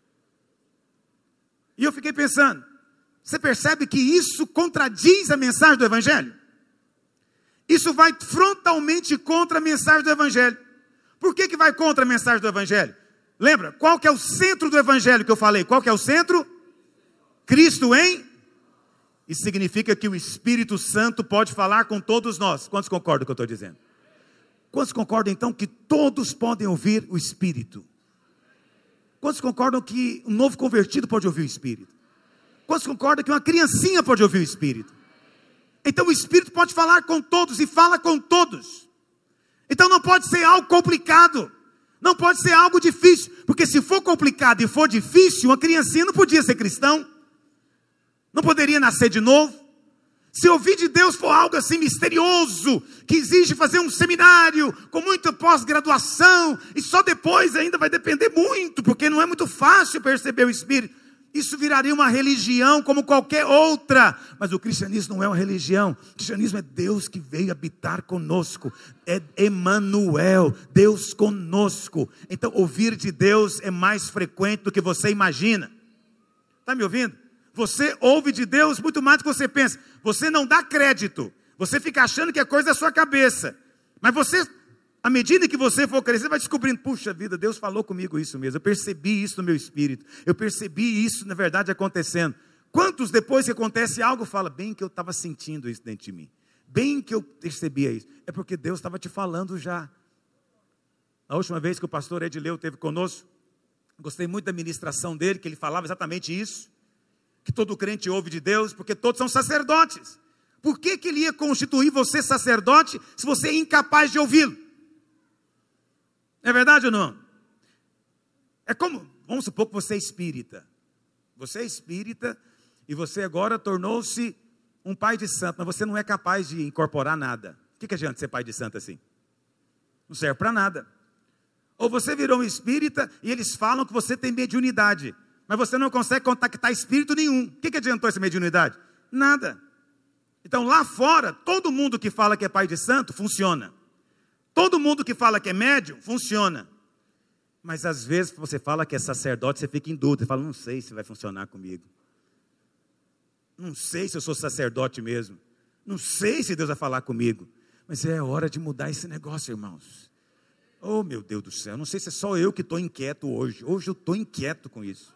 Speaker 1: E eu fiquei pensando, você percebe que isso contradiz a mensagem do Evangelho? Isso vai frontalmente contra a mensagem do Evangelho. Por que vai contra a mensagem do Evangelho? Lembra, qual que é o centro do Evangelho que eu falei? Qual que é o centro? Cristo em? Isso significa que o Espírito Santo pode falar com todos nós. Quantos concordam com o que eu estou dizendo? Quantos concordam então que todos podem ouvir o Espírito? Quantos concordam que um novo convertido pode ouvir o Espírito? Quantos concordam que uma criancinha pode ouvir o Espírito? Então o Espírito pode falar com todos e fala com todos. Então não pode ser algo complicado, não pode ser algo difícil, porque se for complicado e for difícil, uma criancinha não podia ser cristão, não poderia nascer de novo. Se ouvir de Deus for algo assim misterioso, que exige fazer um seminário, com muita pós-graduação, e só depois ainda vai depender muito, porque não é muito fácil perceber o Espírito, isso viraria uma religião como qualquer outra. Mas o cristianismo não é uma religião. O cristianismo é Deus que veio habitar conosco. É Emanuel, Deus conosco. Então ouvir de Deus é mais frequente do que você imagina. Está me ouvindo? Você ouve de Deus muito mais do que você pensa. Você não dá crédito. Você fica achando que é coisa da sua cabeça. Mas você, à medida que você for crescer, vai descobrindo, puxa vida, Deus falou comigo isso mesmo, eu percebi isso no meu espírito, eu percebi isso na verdade acontecendo. Quantos depois que acontece algo, fala, bem que eu estava sentindo isso dentro de mim, bem que eu percebia isso, é porque Deus estava te falando já. Na última vez que o pastor Edileu esteve conosco, gostei muito da ministração dele, que ele falava exatamente isso, que todo crente ouve de Deus, porque todos são sacerdotes. Por que ele ia constituir você sacerdote, se você é incapaz de ouvi-lo? É verdade ou não? É como, vamos supor que você é espírita. Você é espírita e você agora tornou-se um pai de santo, mas você não é capaz de incorporar nada. O que adianta ser pai de santo assim? Não serve para nada. Ou você virou um espírita e eles falam que você tem mediunidade, mas você não consegue contactar espírito nenhum. O que adiantou essa mediunidade? Nada. Então lá fora, todo mundo que fala que é pai de santo, funciona. Todo mundo que fala que é médium, funciona. Mas às vezes você fala que é sacerdote, você fica em dúvida. Você fala, não sei se vai funcionar comigo. Não sei se eu sou sacerdote mesmo. Não sei se Deus vai falar comigo. Mas é hora de mudar esse negócio, irmãos. Oh, meu Deus do céu. Não sei se é só eu que estou inquieto hoje. Hoje eu estou inquieto com isso.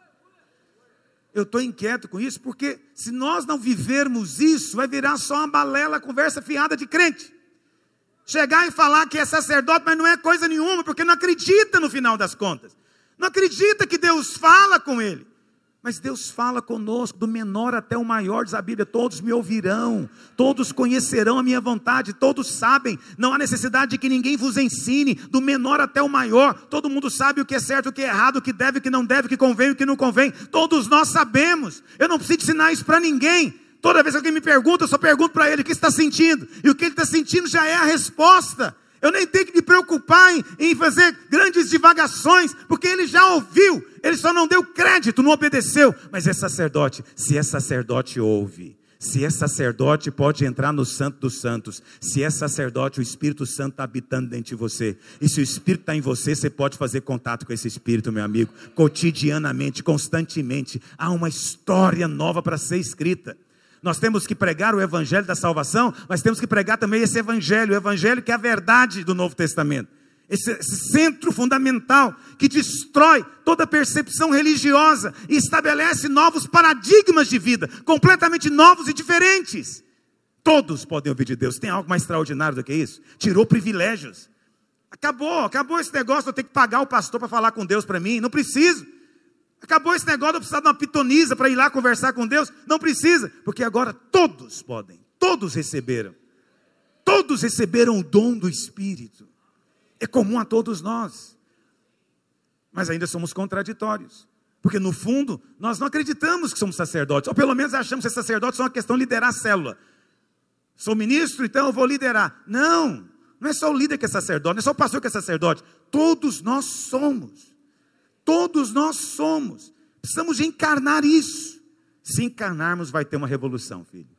Speaker 1: Eu estou inquieto com isso porque se nós não vivermos isso, vai virar só uma balela, conversa fiada de crente. Chegar e falar que é sacerdote, mas não é coisa nenhuma, porque não acredita no final das contas. Não acredita que Deus fala com ele. Mas Deus fala conosco, do menor até o maior, diz a Bíblia, todos me ouvirão, todos conhecerão a minha vontade, todos sabem, não há necessidade de que ninguém vos ensine, do menor até o maior, todo mundo sabe o que é certo, o que é errado, o que deve, o que não deve, o que convém, o que não convém, todos nós sabemos, eu não preciso ensinar isso para ninguém. Toda vez que alguém me pergunta, eu só pergunto para ele o que está sentindo. E o que ele está sentindo já é a resposta. Eu nem tenho que me preocupar em fazer grandes divagações, porque ele já ouviu. Ele só não deu crédito, não obedeceu. Mas é sacerdote. Se é sacerdote, ouve. Se é sacerdote, pode entrar no Santo dos Santos. Se é sacerdote, o Espírito Santo está habitando dentro de você. E se o Espírito está em você, você pode fazer contato com esse Espírito, meu amigo. Cotidianamente, constantemente. Há uma história nova para ser escrita. Nós temos que pregar o Evangelho da salvação, mas temos que pregar também esse Evangelho, o Evangelho que é a verdade do Novo Testamento. Esse centro fundamental que destrói toda percepção religiosa e estabelece novos paradigmas de vida, completamente novos e diferentes. Todos podem ouvir de Deus. Tem algo mais extraordinário do que isso? Tirou privilégios. Acabou esse negócio de eu ter que pagar o pastor para falar com Deus para mim. Não preciso. Acabou esse negócio de eu precisar de uma pitonisa para ir lá conversar com Deus. Não precisa, porque agora todos podem. Todos receberam. todos receberam o dom do Espírito. É comum a todos nós. Mas ainda somos contraditórios. Porque no fundo, nós não acreditamos que somos sacerdotes. Ou pelo menos achamos que sacerdotes são uma questão de liderar a célula. Sou ministro, então eu vou liderar. Não é só o líder que é sacerdote, não é só o pastor que é sacerdote. Todos nós somos. Todos nós somos. Precisamos de encarnar isso. Se encarnarmos, vai ter uma revolução, filho.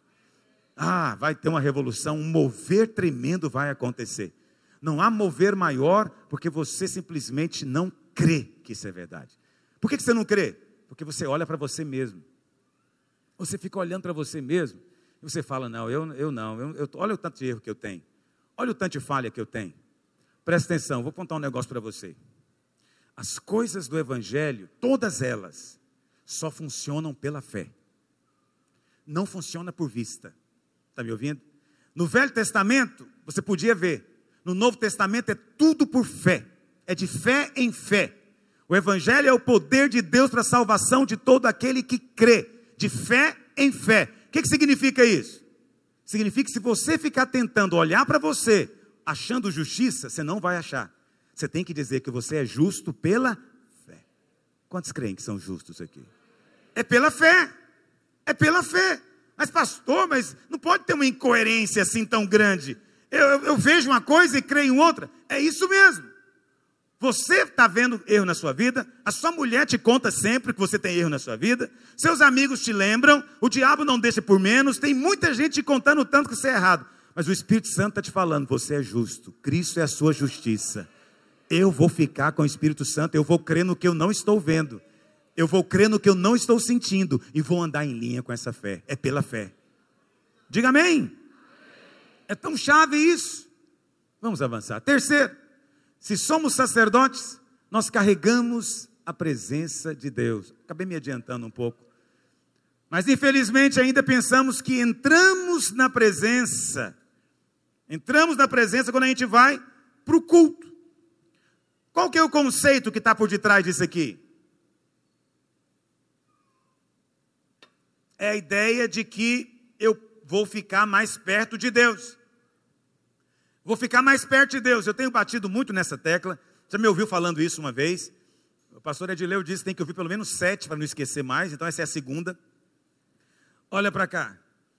Speaker 1: Vai ter uma revolução, um mover tremendo vai acontecer. Não há mover maior, porque você simplesmente não crê que isso é verdade. Por que você não crê? Porque você olha para você mesmo. Você fica olhando para você mesmo, e você fala, não, eu não. Olha o tanto de erro que eu tenho. Olha o tanto de falha que eu tenho. Presta atenção, vou contar um negócio para você. As coisas do Evangelho, todas elas, só funcionam pela fé. Não funciona por vista. Está me ouvindo? No Velho Testamento, você podia ver. No Novo Testamento é tudo por fé. É de fé em fé. O Evangelho é o poder de Deus para a salvação de todo aquele que crê. De fé em fé. O que significa isso? Significa que se você ficar tentando olhar para você, achando justiça, você não vai achar. Você tem que dizer que você é justo pela fé. Quantos creem que são justos aqui? É pela fé. É pela fé. Mas pastor, não pode ter uma incoerência assim tão grande. Eu vejo uma coisa e creio em outra. É isso mesmo. Você está vendo erro na sua vida, a sua mulher te conta sempre que você tem erro na sua vida, seus amigos te lembram, o diabo não deixa por menos, tem muita gente te contando o tanto que você é errado, mas o Espírito Santo está te falando, você é justo, Cristo é a sua justiça. Eu vou ficar com o Espírito Santo, eu vou crer no que eu não estou vendo, eu vou crer no que eu não estou sentindo, e vou andar em linha com essa fé, é pela fé. Diga amém. É tão chave isso. Vamos avançar. Terceiro, se somos sacerdotes, nós carregamos a presença de Deus. Acabei me adiantando um pouco. Mas infelizmente ainda pensamos que entramos na presença quando a gente vai para o culto. Qual que é o conceito que está por detrás disso aqui? É a ideia de que eu vou ficar mais perto de Deus. Vou ficar mais perto de Deus. Eu tenho batido muito nessa tecla. Já me ouviu falando isso uma vez? O pastor Edileu disse que tem que ouvir pelo menos 7 para não esquecer mais. Então essa é a segunda. Olha para cá.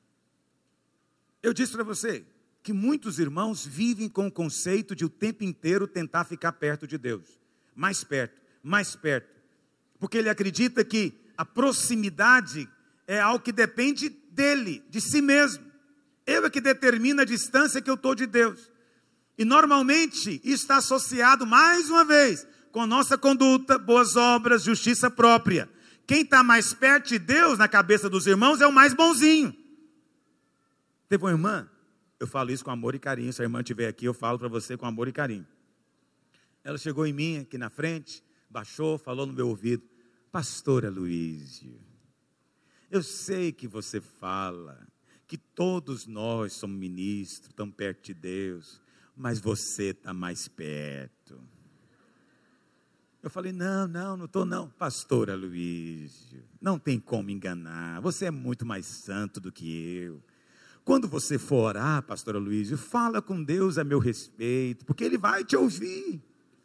Speaker 1: Eu disse para você que muitos irmãos vivem com o conceito de o tempo inteiro tentar ficar perto de Deus. Mais perto, mais perto. Porque ele acredita que a proximidade é algo que depende dele, de si mesmo. Eu é que determina a distância que eu estou de Deus. E normalmente isso está associado, mais uma vez, com nossa conduta, boas obras, justiça própria. Quem está mais perto de Deus, na cabeça dos irmãos, é o mais bonzinho. Teve uma irmã, eu falo isso com amor e carinho, se a irmã estiver aqui, eu falo para você com amor e carinho. Ela chegou em mim, aqui na frente, baixou, falou no meu ouvido, pastora Luísio, eu sei que você fala que todos nós somos ministros, estamos perto de Deus, mas você está mais perto. Eu falei, não estou não. Pastora Luísio, não tem como enganar, você é muito mais santo do que eu. Quando você for orar, pastora Luísio, fala com Deus a meu respeito, porque Ele vai te ouvir.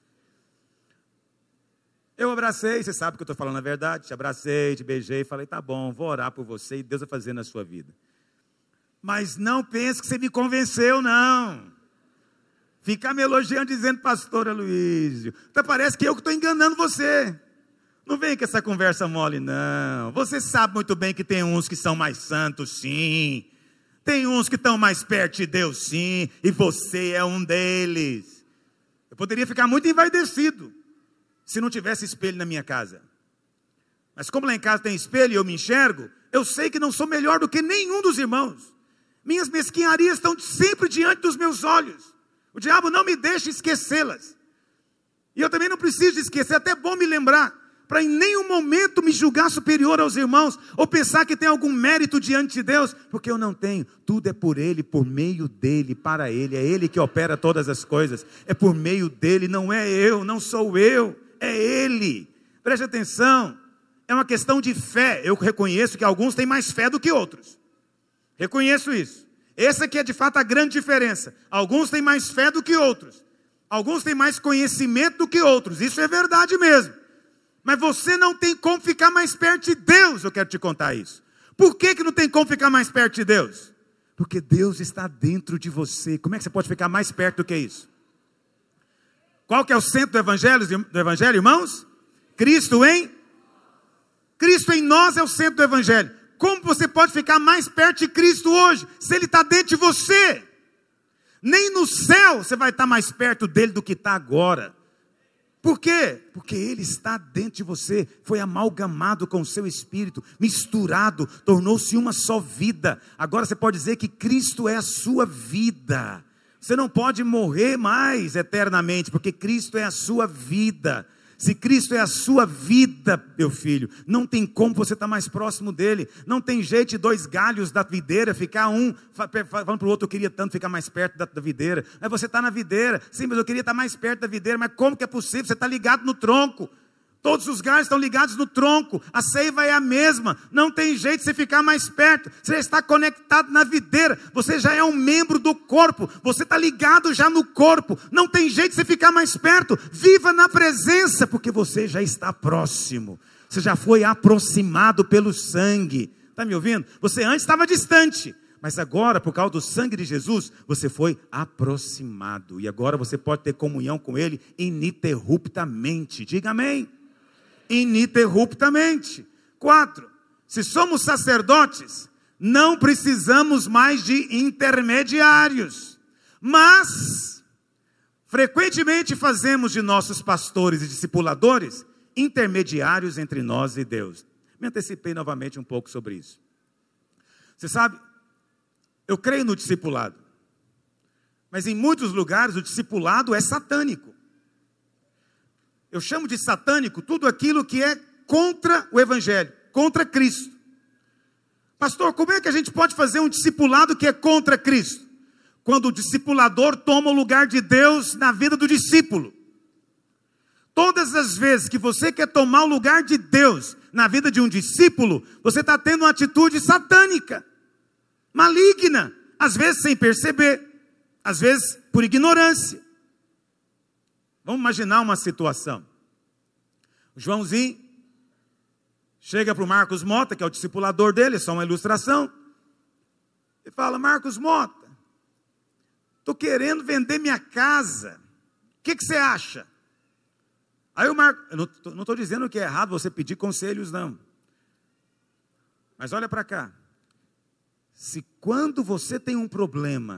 Speaker 1: Eu abracei, você sabe que eu estou falando a verdade, te abracei, te beijei, falei, tá bom, vou orar por você e Deus vai fazer na sua vida. Mas não pense que você me convenceu, não. Ficar me elogiando, dizendo, pastora Luísio, até parece que eu que estou enganando você. Não vem com essa conversa mole, não. Você sabe muito bem que tem uns que são mais santos, sim. Tem uns que estão mais perto de Deus, sim. E você é um deles. Eu poderia ficar muito envaidecido se não tivesse espelho na minha casa. Mas como lá em casa tem espelho e eu me enxergo, eu sei que não sou melhor do que nenhum dos irmãos. Minhas mesquinharias estão sempre diante dos meus olhos. O diabo não me deixa esquecê-las. E eu também não preciso esquecer, é até bom me lembrar, para em nenhum momento me julgar superior aos irmãos, ou pensar que tem algum mérito diante de Deus, porque eu não tenho. Tudo é por Ele, por meio dEle, para Ele. É Ele que opera todas as coisas. É por meio dEle, não é eu, não sou eu, é Ele. Preste atenção, é uma questão de fé. Eu reconheço que alguns têm mais fé do que outros. Reconheço isso. Essa aqui é de fato a grande diferença. Alguns têm mais fé do que outros. Alguns têm mais conhecimento do que outros. Isso é verdade mesmo. Mas você não tem como ficar mais perto de Deus. Eu quero te contar isso. Por que não tem como ficar mais perto de Deus? Porque Deus está dentro de você. Como é que você pode ficar mais perto do que isso? Qual que é o centro do evangelho, irmãos? Cristo em nós é o centro do evangelho. Como você pode ficar mais perto de Cristo hoje, se Ele está dentro de você? Nem no céu você vai estar mais perto dEle do que está agora. Por quê? Porque Ele está dentro de você, foi amalgamado com o seu espírito, misturado, tornou-se uma só vida. Agora você pode dizer que Cristo é a sua vida. Você não pode morrer mais eternamente, porque Cristo é a sua vida. Se Cristo é a sua vida, meu filho, não tem como você estar mais próximo dele. Não tem jeito de dois galhos da videira ficar um falando para o outro: eu queria tanto ficar mais perto da videira. Mas você está na videira. Sim, mas eu queria estar mais perto da videira. Mas como que é possível? Você está ligado no tronco. Todos os galhos estão ligados no tronco. A seiva é a mesma. Não tem jeito de você ficar mais perto. Você já está conectado na videira. Você já é um membro do corpo. Você está ligado já no corpo. Não tem jeito de você ficar mais perto. Viva na presença, porque você já está próximo. Você já foi aproximado pelo sangue. Está me ouvindo? Você antes estava distante. Mas agora, por causa do sangue de Jesus, você foi aproximado. E agora você pode ter comunhão com Ele ininterruptamente. Diga amém. Ininterruptamente. 4. Se somos sacerdotes, não precisamos mais de intermediários, mas frequentemente fazemos de nossos pastores e discipuladores intermediários entre nós e Deus. Me antecipei novamente um pouco sobre isso. Você sabe, eu creio no discipulado, mas em muitos lugares o discipulado é satânico. Eu chamo de satânico tudo aquilo que é contra o evangelho, contra Cristo. Pastor, como é que a gente pode fazer um discipulado que é contra Cristo? Quando o discipulador toma o lugar de Deus na vida do discípulo. Todas as vezes que você quer tomar o lugar de Deus na vida de um discípulo, você está tendo uma atitude satânica, maligna, às vezes sem perceber, às vezes por ignorância. Vamos imaginar uma situação. O Joãozinho chega para o Marcos Mota, que é o discipulador dele, é só uma ilustração, e fala: Marcos Mota, estou querendo vender minha casa, o que você acha? Aí o Marcos, eu não estou dizendo que é errado você pedir conselhos, não. Mas olha para cá. Se quando você tem um problema,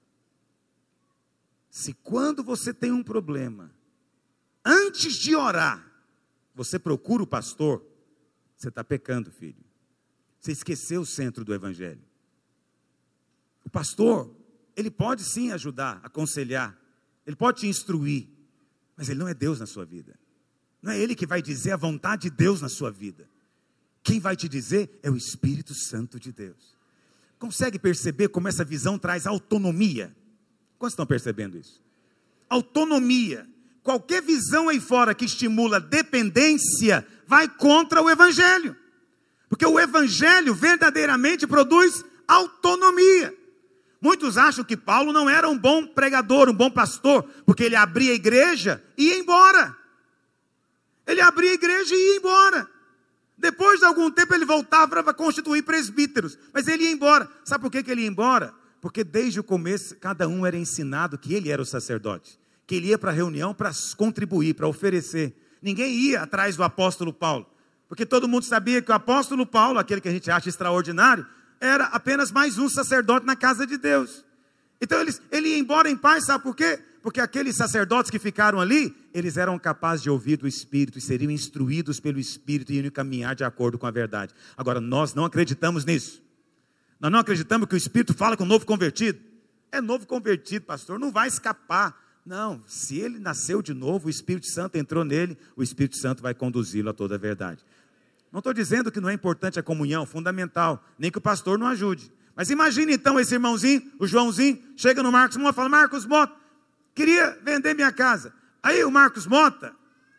Speaker 1: antes de orar, você procura o pastor, você está pecando, filho. Você esqueceu o centro do evangelho. O pastor, ele pode sim ajudar, aconselhar, ele pode te instruir, mas ele não é Deus na sua vida. Não é ele que vai dizer a vontade de Deus na sua vida. Quem vai te dizer é o Espírito Santo de Deus. Consegue perceber como essa visão traz autonomia? Quantos estão percebendo isso? Autonomia. Qualquer visão aí fora que estimula dependência vai contra o evangelho. Porque o evangelho verdadeiramente produz autonomia. Muitos acham que Paulo não era um bom pregador, um bom pastor, porque ele abria a igreja e ia embora. Ele abria a igreja e ia embora. Depois de algum tempo ele voltava para constituir presbíteros, mas ele ia embora. Sabe por que ele ia embora? Porque desde o começo cada um era ensinado que ele era o sacerdote, que ele ia para a reunião para contribuir, para oferecer. Ninguém ia atrás do apóstolo Paulo, porque todo mundo sabia que o apóstolo Paulo, aquele que a gente acha extraordinário, era apenas mais um sacerdote na casa de Deus. Então ele ia embora em paz, sabe por quê? Porque aqueles sacerdotes que ficaram ali, eles eram capazes de ouvir do Espírito e seriam instruídos pelo Espírito e iam caminhar de acordo com a verdade. Agora, nós não acreditamos nisso. Nós não acreditamos que o Espírito fala com o novo convertido. É novo convertido, pastor, não vai escapar. Não, se ele nasceu de novo, o Espírito Santo entrou nele, o Espírito Santo vai conduzi-lo a toda a verdade. Não estou dizendo que não é importante a comunhão, fundamental, nem que o pastor não ajude. Mas imagine então esse irmãozinho, o Joãozinho, chega no Marcos Mota e fala: Marcos Mota, queria vender minha casa. Aí o Marcos Mota,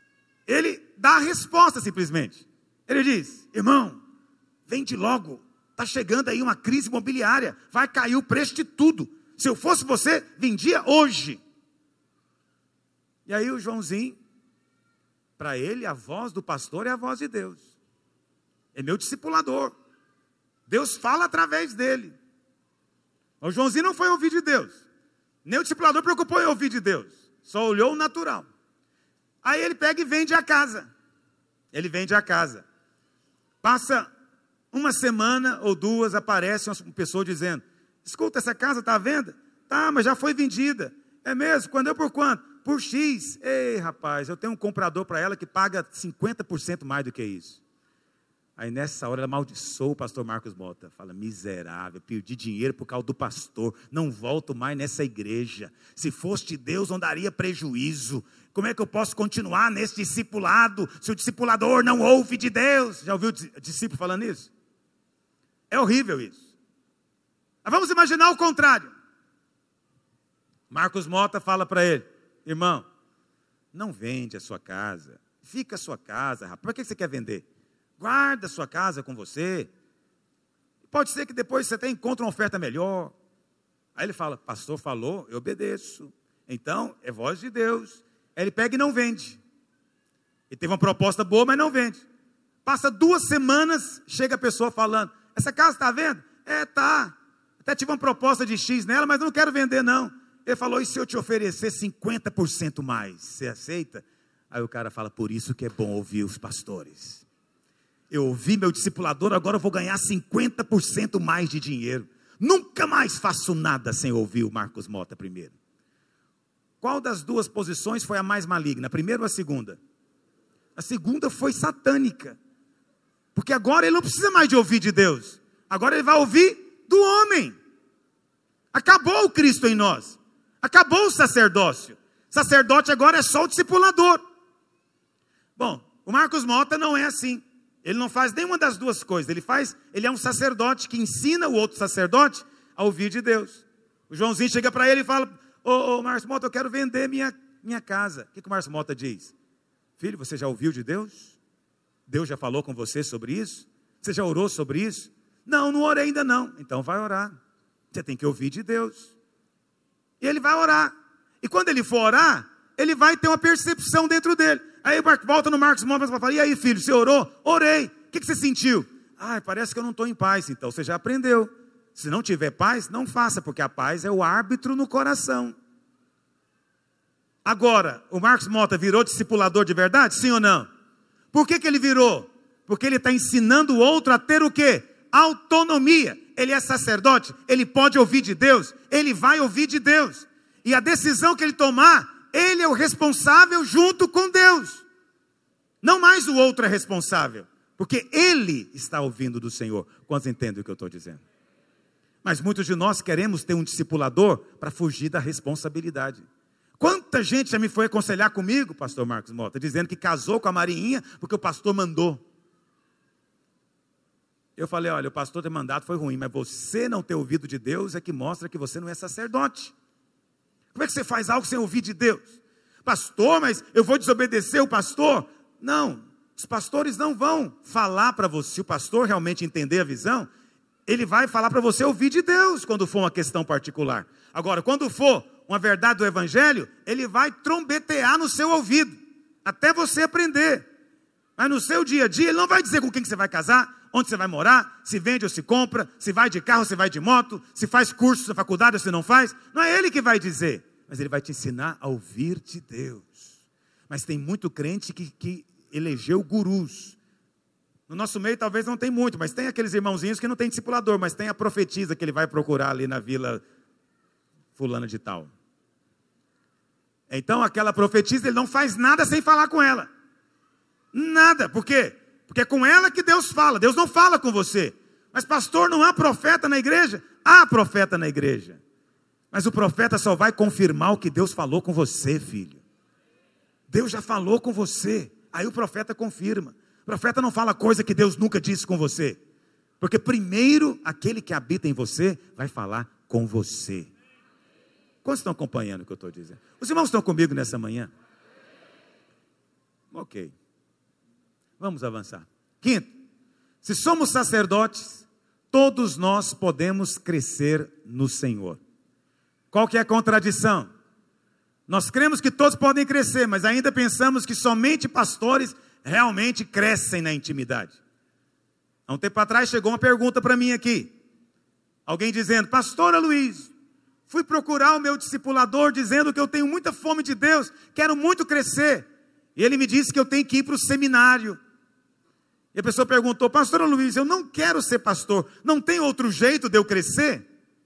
Speaker 1: ele dá a resposta simplesmente. Ele diz: irmão, vende logo, está chegando aí uma crise imobiliária, vai cair o preço de tudo. Se eu fosse você, vendia hoje. E aí o Joãozinho, para ele, a voz do pastor é a voz de Deus. É meu discipulador. Deus fala através dele. O Joãozinho não foi ouvir de Deus. Nem o discipulador preocupou em ouvir de Deus. Só olhou o natural. Aí ele pega e vende a casa. Ele vende a casa. Passa uma semana ou duas, aparece uma pessoa dizendo: escuta, essa casa está à venda? Tá, mas já foi vendida. É mesmo? Quando por quanto? Por X. Ei, rapaz, eu tenho um comprador para ela que paga 50% mais do que isso. Aí nessa hora ela amaldiçoou o pastor Marcos Mota. Fala: miserável, perdi dinheiro por causa do pastor, não volto mais nessa igreja. Se fosse de Deus não daria prejuízo. Como é que eu posso continuar nesse discipulado, se o discipulador não ouve de Deus? Já ouviu o discípulo falando isso? É horrível isso. Mas vamos imaginar o contrário. Marcos Mota fala para ele: irmão, não vende a sua casa, fica a sua casa, rapaz, para que você quer vender? Guarda a sua casa com você, pode ser que depois você até encontre uma oferta melhor. Aí ele fala: pastor falou, eu obedeço, então é voz de Deus. Aí ele pega e não vende. Ele teve uma proposta boa, mas não vende. Passa 2 semanas, chega a pessoa falando: essa casa está à venda? É, tá, até tive uma proposta de X nela, mas não quero vender não. Ele falou: e se eu te oferecer 50% mais, você aceita? Aí o cara fala: por isso que é bom ouvir os pastores. Eu ouvi meu discipulador, agora eu vou ganhar 50% mais de dinheiro. Nunca mais faço nada sem ouvir o Marcos Mota primeiro. Qual das 2 posições foi a mais maligna? A primeira ou a segunda? A segunda foi satânica. Porque agora ele não precisa mais de ouvir de Deus. Agora ele vai ouvir do homem. Acabou o Cristo em nós. Acabou o sacerdócio. Sacerdote agora é só o discipulador. Bom, o Marcos Mota não é assim. Ele não faz nenhuma das 2 coisas. Ele é um sacerdote que ensina o outro sacerdote a ouvir de Deus. O Joãozinho chega para ele e fala: ô Marcos Mota, eu quero vender minha casa. O que o Marcos Mota diz? Filho, você já ouviu de Deus? Deus já falou com você sobre isso? Você já orou sobre isso? Não, não orei ainda não. Então vai orar. Você tem que ouvir de Deus. E ele vai orar. E quando ele for orar, ele vai ter uma percepção dentro dele. Aí volta no Marcos Mota e fala: e aí, filho, você orou? Orei. O que você sentiu? Parece que eu não estou em paz. Então você já aprendeu. Se não tiver paz, não faça, porque a paz é o árbitro no coração. Agora, o Marcos Mota virou discipulador de verdade? Sim ou não? Por que ele virou? Porque ele está ensinando o outro a ter o quê? Autonomia. Ele é sacerdote, ele pode ouvir de Deus, ele vai ouvir de Deus. E a decisão que ele tomar, ele é o responsável junto com Deus. Não mais o outro é responsável, porque ele está ouvindo do Senhor. Quantos entendem o que eu estou dizendo? Mas muitos de nós queremos ter um discipulador para fugir da responsabilidade. Quanta gente já me foi aconselhar comigo, pastor Marcos Mota, dizendo que casou com a Marinha porque o pastor mandou. Eu falei: olha, o pastor ter mandado foi ruim, mas você não ter ouvido de Deus é que mostra que você não é sacerdote. Como é que você faz algo sem ouvir de Deus? Pastor, mas eu vou desobedecer o pastor? Não, os pastores não vão falar para você. Se o pastor realmente entender a visão, ele vai falar para você ouvir de Deus quando for uma questão particular. Agora, quando for uma verdade do evangelho, ele vai trombetear no seu ouvido, até você aprender. Mas no seu dia a dia, ele não vai dizer com quem que você vai casar, onde você vai morar, se vende ou se compra, se vai de carro ou se vai de moto, se faz curso na faculdade ou se não faz. Não é ele que vai dizer, mas ele vai te ensinar a ouvir de Deus. Mas tem muito crente que elegeu gurus. No nosso meio talvez não tem muito, mas tem aqueles irmãozinhos que não tem discipulador, mas tem a profetisa que ele vai procurar ali na vila fulana de tal. Então aquela profetisa, ele não faz nada sem falar com ela. Nada, por quê? Porque é com ela que Deus fala, Deus não fala com você. Mas pastor, não há profeta na igreja? Há profeta na igreja. Mas o profeta só vai confirmar o que Deus falou com você, filho. Deus já falou com você, aí o profeta confirma. O profeta não fala coisa que Deus nunca disse com você. Porque primeiro, aquele que habita em você vai falar com você. Quantos estão acompanhando o que eu estou dizendo? Os irmãos estão comigo nessa manhã? Ok. Vamos avançar. Quinto, se somos sacerdotes, todos nós podemos crescer no Senhor. Qual que é a contradição? Nós cremos que todos podem crescer, mas ainda pensamos que somente pastores realmente crescem na intimidade. Há um tempo atrás chegou uma pergunta para mim aqui. Alguém dizendo: pastor Luiz, fui procurar o meu discipulador dizendo que eu tenho muita fome de Deus, quero muito crescer. E ele me disse que eu tenho que ir para o seminário. E a pessoa perguntou: pastor Luiz, eu não quero ser pastor, não tem outro jeito de eu crescer?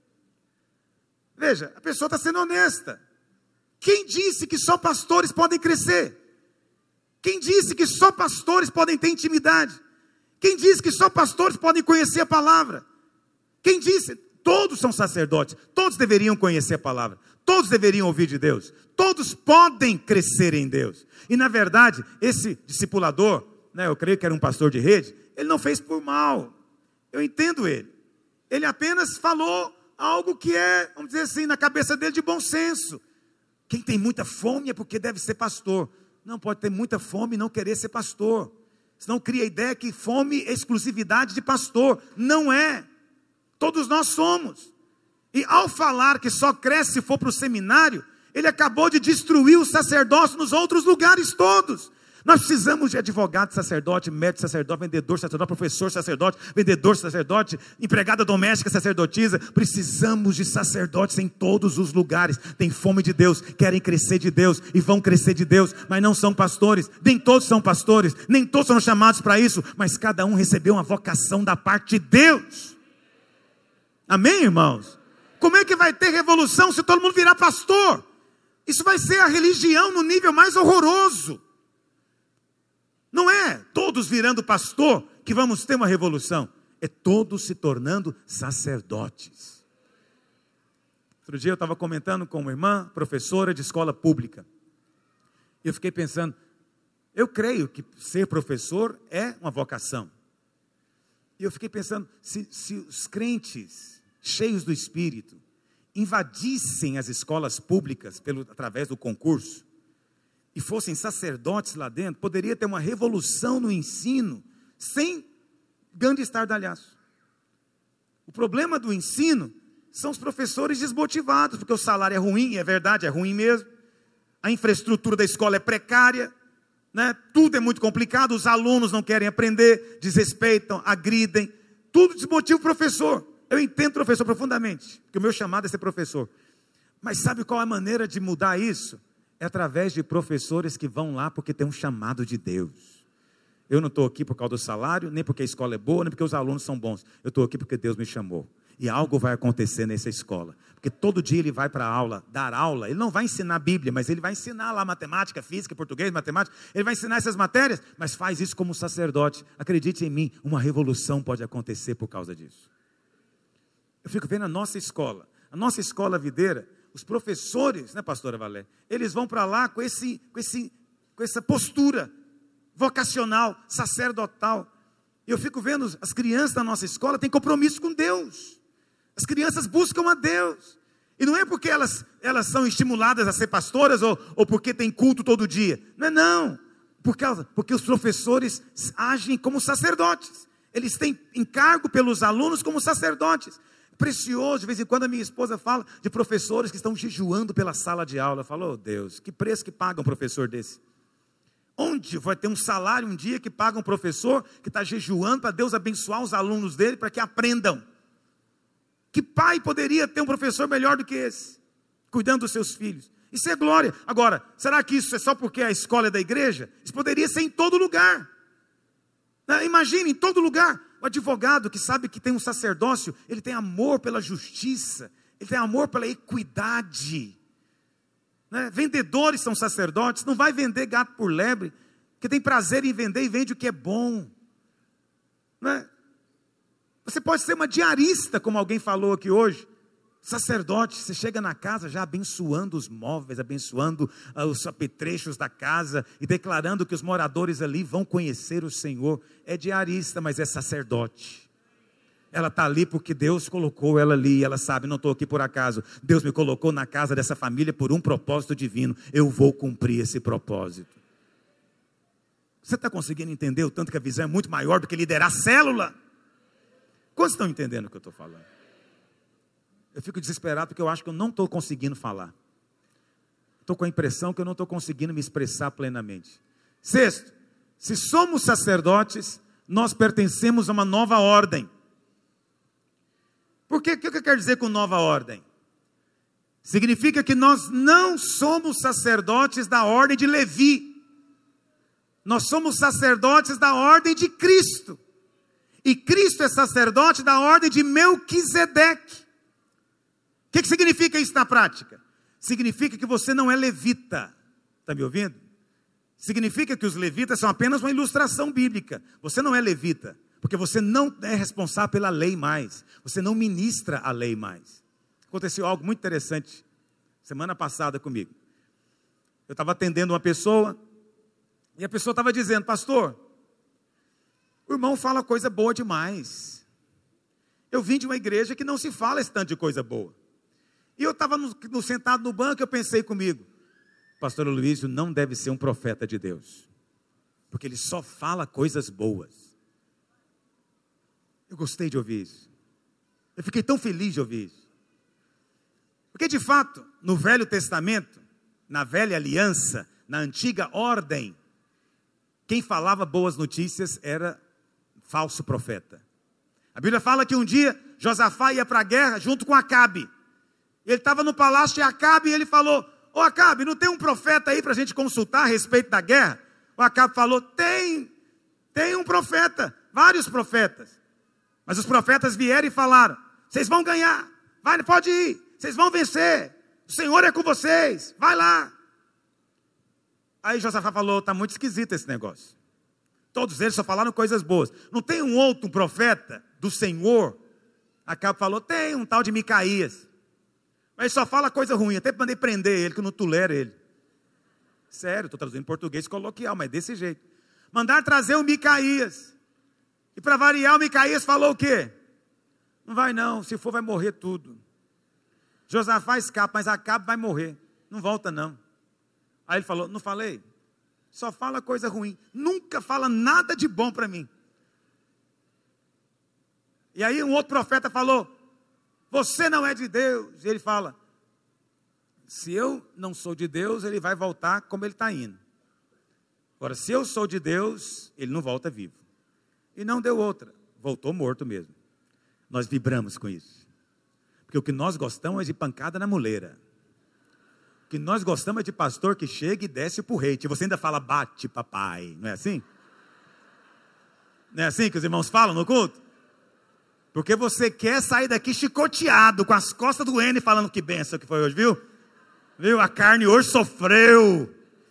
Speaker 1: Veja, a pessoa está sendo honesta. Quem disse que só pastores podem crescer? Quem disse que só pastores podem ter intimidade? Quem disse que só pastores podem conhecer a palavra? Quem disse? Todos são sacerdotes, todos deveriam conhecer a palavra, todos deveriam ouvir de Deus, todos podem crescer em Deus. E na verdade, esse discipulador, eu creio que era um pastor de rede, ele não fez por mal, eu entendo ele. Ele apenas falou algo que é, vamos dizer assim, na cabeça dele de bom senso. Quem tem muita fome é porque deve ser pastor. Não pode ter muita fome e não querer ser pastor. Senão cria a ideia que fome é exclusividade de pastor. Não é. Todos nós somos. E ao falar que só cresce se for para o seminário, ele acabou de destruir o sacerdócio nos outros lugares todos. Nós precisamos de advogado, sacerdote, médico, sacerdote, vendedor, sacerdote, professor, sacerdote, vendedor, sacerdote, empregada doméstica, sacerdotisa. Precisamos de sacerdotes em todos os lugares. Tem fome de Deus, querem crescer de Deus e vão crescer de Deus, mas não são pastores. Nem todos são pastores, nem todos são chamados para isso, mas cada um recebeu uma vocação da parte de Deus. Amém, irmãos? Como é que vai ter revolução se todo mundo virar pastor? Isso vai ser a religião no nível mais horroroso. Não é todos virando pastor que vamos ter uma revolução. É todos se tornando sacerdotes. Outro dia eu estava comentando com uma irmã, professora de escola pública. E eu fiquei pensando, eu creio que ser professor é uma vocação. E eu fiquei pensando, se os crentes cheios do Espírito invadissem as escolas públicas através do concurso, e fossem sacerdotes lá dentro, poderia ter uma revolução no ensino, sem grande estardalhaço. O problema do ensino são os professores desmotivados, porque o salário é ruim, é verdade, é ruim mesmo. A infraestrutura da escola é precária, tudo é muito complicado, os alunos não querem aprender, desrespeitam, agridem, tudo desmotiva o professor. Eu entendo o professor profundamente, porque o meu chamado é ser professor. Mas sabe qual é a maneira de mudar isso? É através de professores que vão lá porque tem um chamado de Deus. Eu não estou aqui por causa do salário, nem porque a escola é boa, nem porque os alunos são bons. Eu estou aqui porque Deus me chamou. E algo vai acontecer nessa escola. Porque todo dia ele vai para a aula, dar aula. Ele não vai ensinar a Bíblia, mas ele vai ensinar lá matemática, física, português, matemática. Ele vai ensinar essas matérias, mas faz isso como sacerdote. Acredite em mim, uma revolução pode acontecer por causa disso. Eu fico vendo a nossa escola videira. Os professores, pastora Valéria, eles vão para lá com essa postura vocacional, sacerdotal. E eu fico vendo as crianças da nossa escola têm compromisso com Deus. As crianças buscam a Deus. E não é porque elas são estimuladas a ser pastoras ou porque tem culto todo dia. Não. Porque os professores agem como sacerdotes. Eles têm encargo pelos alunos como sacerdotes. Precioso, de vez em quando a minha esposa fala de professores que estão jejuando pela sala de aula. Falou, Deus, que preço que paga um professor desse? Onde vai ter um salário um dia que paga um professor que está jejuando para Deus abençoar os alunos dele para que aprendam? Que pai poderia ter um professor melhor do que esse? Cuidando dos seus filhos. Isso é glória. Agora, será que isso é só porque a escola é da igreja? Isso poderia ser em todo lugar. Imagine, em todo lugar. O advogado que sabe que tem um sacerdócio, ele tem amor pela justiça, ele tem amor pela equidade. Vendedores são sacerdotes, não vai vender gato por lebre, porque tem prazer em vender e vende o que é bom. Você pode ser uma diarista, como alguém falou aqui hoje. Sacerdote, você chega na casa já abençoando os móveis, abençoando os apetrechos da casa e declarando que os moradores ali vão conhecer o Senhor. É diarista, mas é sacerdote. Ela está ali porque Deus colocou ela ali. Ela sabe, não estou aqui por acaso. Deus me colocou na casa dessa família por um propósito divino. Eu vou cumprir esse propósito. Você está conseguindo entender o tanto que a visão é muito maior do que liderar a célula? Quantos estão entendendo o que eu estou falando? Eu fico desesperado porque eu acho que eu não estou conseguindo falar. Estou com a impressão que eu não estou conseguindo me expressar plenamente. Sexto, se somos sacerdotes, nós pertencemos a uma nova ordem. Por quê? O que eu quero dizer com nova ordem? Significa que nós não somos sacerdotes da ordem de Levi. Nós somos sacerdotes da ordem de Cristo. E Cristo é sacerdote da ordem de Melquisedeque. O que significa isso na prática? Significa que você não é levita. Está me ouvindo? Significa que os levitas são apenas uma ilustração bíblica. Você não é levita, porque você não é responsável pela lei mais. Você não ministra a lei mais. Aconteceu algo muito interessante semana passada comigo. Eu estava atendendo uma pessoa, e a pessoa estava dizendo: pastor, o irmão fala coisa boa demais. Eu vim de uma igreja que não se fala esse tanto de coisa boa. E eu estava sentado no banco, eu pensei comigo: pastor Luísio não deve ser um profeta de Deus, porque ele só fala coisas boas. Eu gostei de ouvir isso. Eu fiquei tão feliz de ouvir isso. Porque de fato, no Velho Testamento, na Velha Aliança, na Antiga Ordem, quem falava boas notícias era falso profeta. A Bíblia fala que um dia Josafá ia para a guerra junto com Acabe. Ele estava no palácio de Acabe e ele falou: ô Acabe, não tem um profeta aí para a gente consultar a respeito da guerra? O Acabe falou: tem um profeta, vários profetas. Mas os profetas vieram e falaram: vocês vão ganhar, vai, pode ir, vocês vão vencer, o Senhor é com vocês, vai lá. Aí Josafá falou: está muito esquisito esse negócio. Todos eles só falaram coisas boas. Não tem um outro profeta do Senhor? Acabe falou: tem um tal de Micaías. Mas só fala coisa ruim, até mandei prender ele, que eu não tolero ele. Sério, estou traduzindo em português coloquial, mas desse jeito. Mandaram trazer o Micaías. E para variar, o Micaías falou o quê? Não vai não, se for vai morrer tudo. Josafá escapa, mas Acabe vai morrer. Não volta não. Aí ele falou: não falei? Só fala coisa ruim. Nunca fala nada de bom para mim. E aí um outro profeta falou: você não é de Deus. E ele fala: se eu não sou de Deus, ele vai voltar como ele está indo. Agora, se eu sou de Deus, ele não volta vivo. E não deu outra. Voltou morto mesmo. Nós vibramos com isso. Porque o que nós gostamos é de pancada na muleira. O que nós gostamos é de pastor que chega e desce o porrete. E você ainda fala: bate papai. Não é assim? Não é assim que os irmãos falam no culto? Porque você quer sair daqui chicoteado, com as costas doendo e falando: que benção que foi hoje, viu? Viu? A carne hoje sofreu.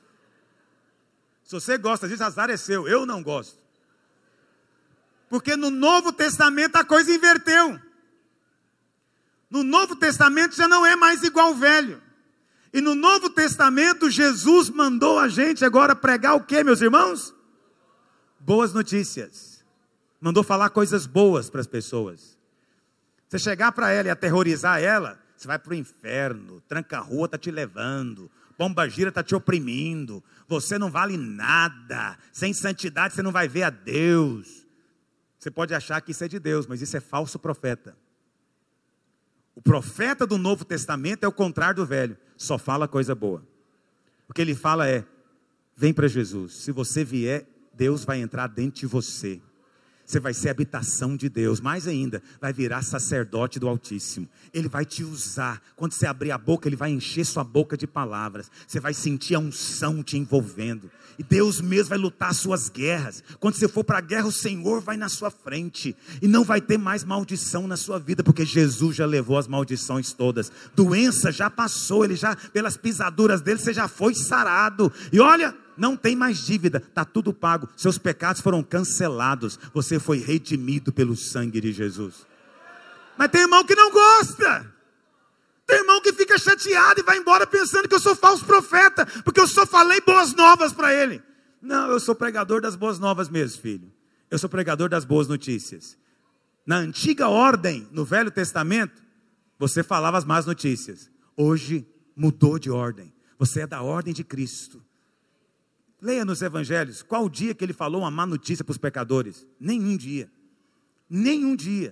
Speaker 1: Se você gosta disso, azar é seu. Eu não gosto. Porque no Novo Testamento a coisa inverteu. No Novo Testamento já não é mais igual ao Velho. E no Novo Testamento Jesus mandou a gente agora pregar o quê, meus irmãos? Boas notícias. Mandou falar coisas boas para as pessoas. Você chegar para ela e aterrorizar ela, você vai para o inferno, tranca-rua está te levando, pomba-gira está te oprimindo, você não vale nada, sem santidade você não vai ver a Deus. Você pode achar que isso é de Deus, mas isso é falso profeta. O profeta do Novo Testamento é o contrário do Velho, só fala coisa boa. O que ele fala é: vem para Jesus, se você vier, Deus vai entrar dentro de você. Você vai ser habitação de Deus, mais ainda, vai virar sacerdote do Altíssimo. Ele vai te usar. Quando você abrir a boca, Ele vai encher sua boca de palavras. Você vai sentir a unção te envolvendo. E Deus mesmo vai lutar as suas guerras. Quando você for para a guerra, o Senhor vai na sua frente. E não vai ter mais maldição na sua vida, porque Jesus já levou as maldições todas. Doença já passou, Ele já, pelas pisaduras dele, você já foi sarado. E olha, não tem mais dívida, está tudo pago, seus pecados foram cancelados, você foi redimido pelo sangue de Jesus. Mas tem irmão que não gosta, tem irmão que fica chateado e vai embora pensando que eu sou falso profeta, porque eu só falei boas novas para ele. Não, eu sou pregador das boas novas mesmo, filho. Eu sou pregador das boas notícias. Na antiga ordem, no Velho Testamento, você falava as más notícias. Hoje mudou de ordem, você é da ordem de Cristo. Leia nos evangelhos, qual o dia que ele falou uma má notícia para os pecadores? Nenhum dia. Nenhum dia.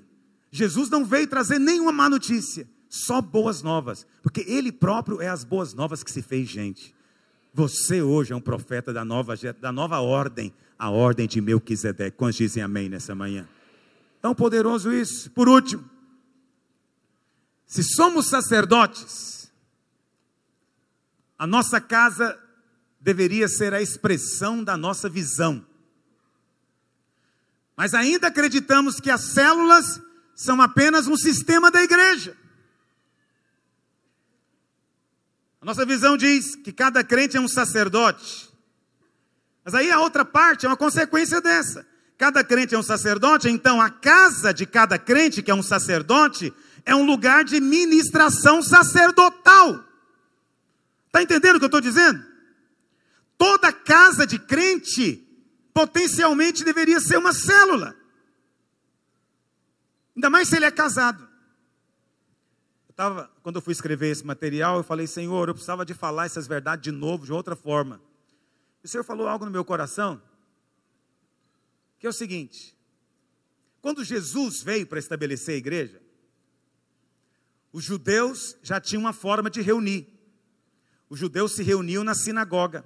Speaker 1: Jesus não veio trazer nenhuma má notícia, só boas novas, porque Ele próprio é as boas novas que se fez gente. Você hoje é um profeta da nova ordem, a ordem de Melquisedeque. Quantos dizem amém nessa manhã? Tão poderoso isso. Por último, se somos sacerdotes, a nossa casa deveria ser a expressão da nossa visão. Mas ainda acreditamos que as células são apenas um sistema da igreja. A nossa visão diz que cada crente é um sacerdote. Mas aí a outra parte é uma consequência dessa. Cada crente é um sacerdote, então a casa de cada crente que é um sacerdote é um lugar de ministração sacerdotal. Está entendendo o que eu estou dizendo? Toda casa de crente potencialmente deveria ser uma célula. Ainda mais se ele é casado. Quando eu fui escrever esse material, eu falei, Senhor, eu precisava de falar essas verdades de novo, de outra forma. E o Senhor falou algo no meu coração, que é o seguinte: quando Jesus veio para estabelecer a igreja, os judeus já tinham uma forma de reunir. Os judeus se reuniam na sinagoga.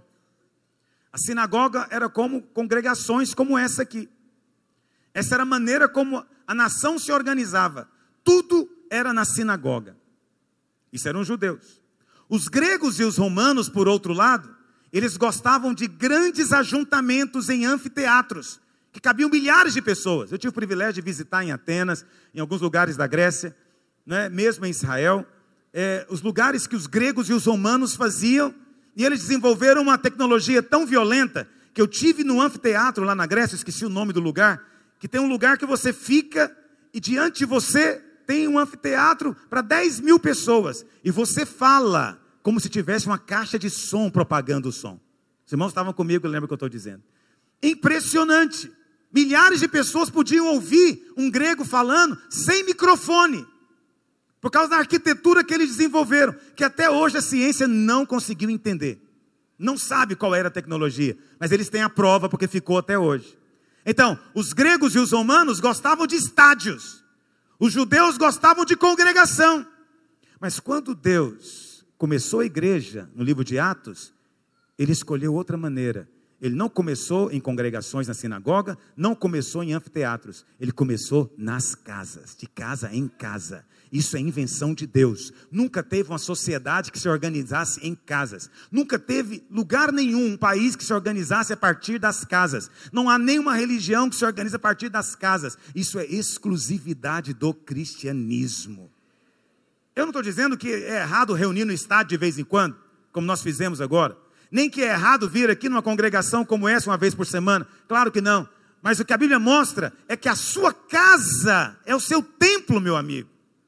Speaker 1: A sinagoga era como congregações como essa aqui. Essa era a maneira como a nação se organizava. Tudo era na sinagoga. Isso eram os judeus. Os gregos e os romanos, por outro lado, eles gostavam de grandes ajuntamentos em anfiteatros, que cabiam milhares de pessoas. Eu tive o privilégio de visitar em Atenas, em alguns lugares da Grécia, né, mesmo em Israel, os lugares que os gregos e os romanos faziam, e eles desenvolveram uma tecnologia tão violenta, que eu tive no anfiteatro lá na Grécia, eu esqueci o nome do lugar, que tem um lugar que você fica, e diante de você tem um anfiteatro para 10 mil pessoas, e você fala, como se tivesse uma caixa de som propagando o som. Os irmãos estavam comigo, lembra o que eu estou dizendo. Impressionante, milhares de pessoas podiam ouvir um grego falando, sem microfone, por causa da arquitetura que eles desenvolveram, que até hoje a ciência não conseguiu entender. Não sabe qual era a tecnologia, mas eles têm a prova porque ficou até hoje. Então, os gregos e os romanos gostavam de estádios. Os judeus gostavam de congregação. Mas quando Deus começou a igreja, no livro de Atos, Ele escolheu outra maneira. Ele não começou em congregações na sinagoga, não começou em anfiteatros. Ele começou nas casas, de casa em casa. Isso é invenção de Deus. Nunca teve uma sociedade que se organizasse em casas. Nunca teve lugar nenhum, um país que se organizasse a partir das casas. Não há nenhuma religião que se organize a partir das casas. Isso é exclusividade do cristianismo. Eu não estou dizendo que é errado reunir no estádio de vez em quando, como nós fizemos agora. Nem que é errado vir aqui numa congregação como essa uma vez por semana. Claro que não. Mas o que a Bíblia mostra é que a sua casa é o seu templo, meu amigo.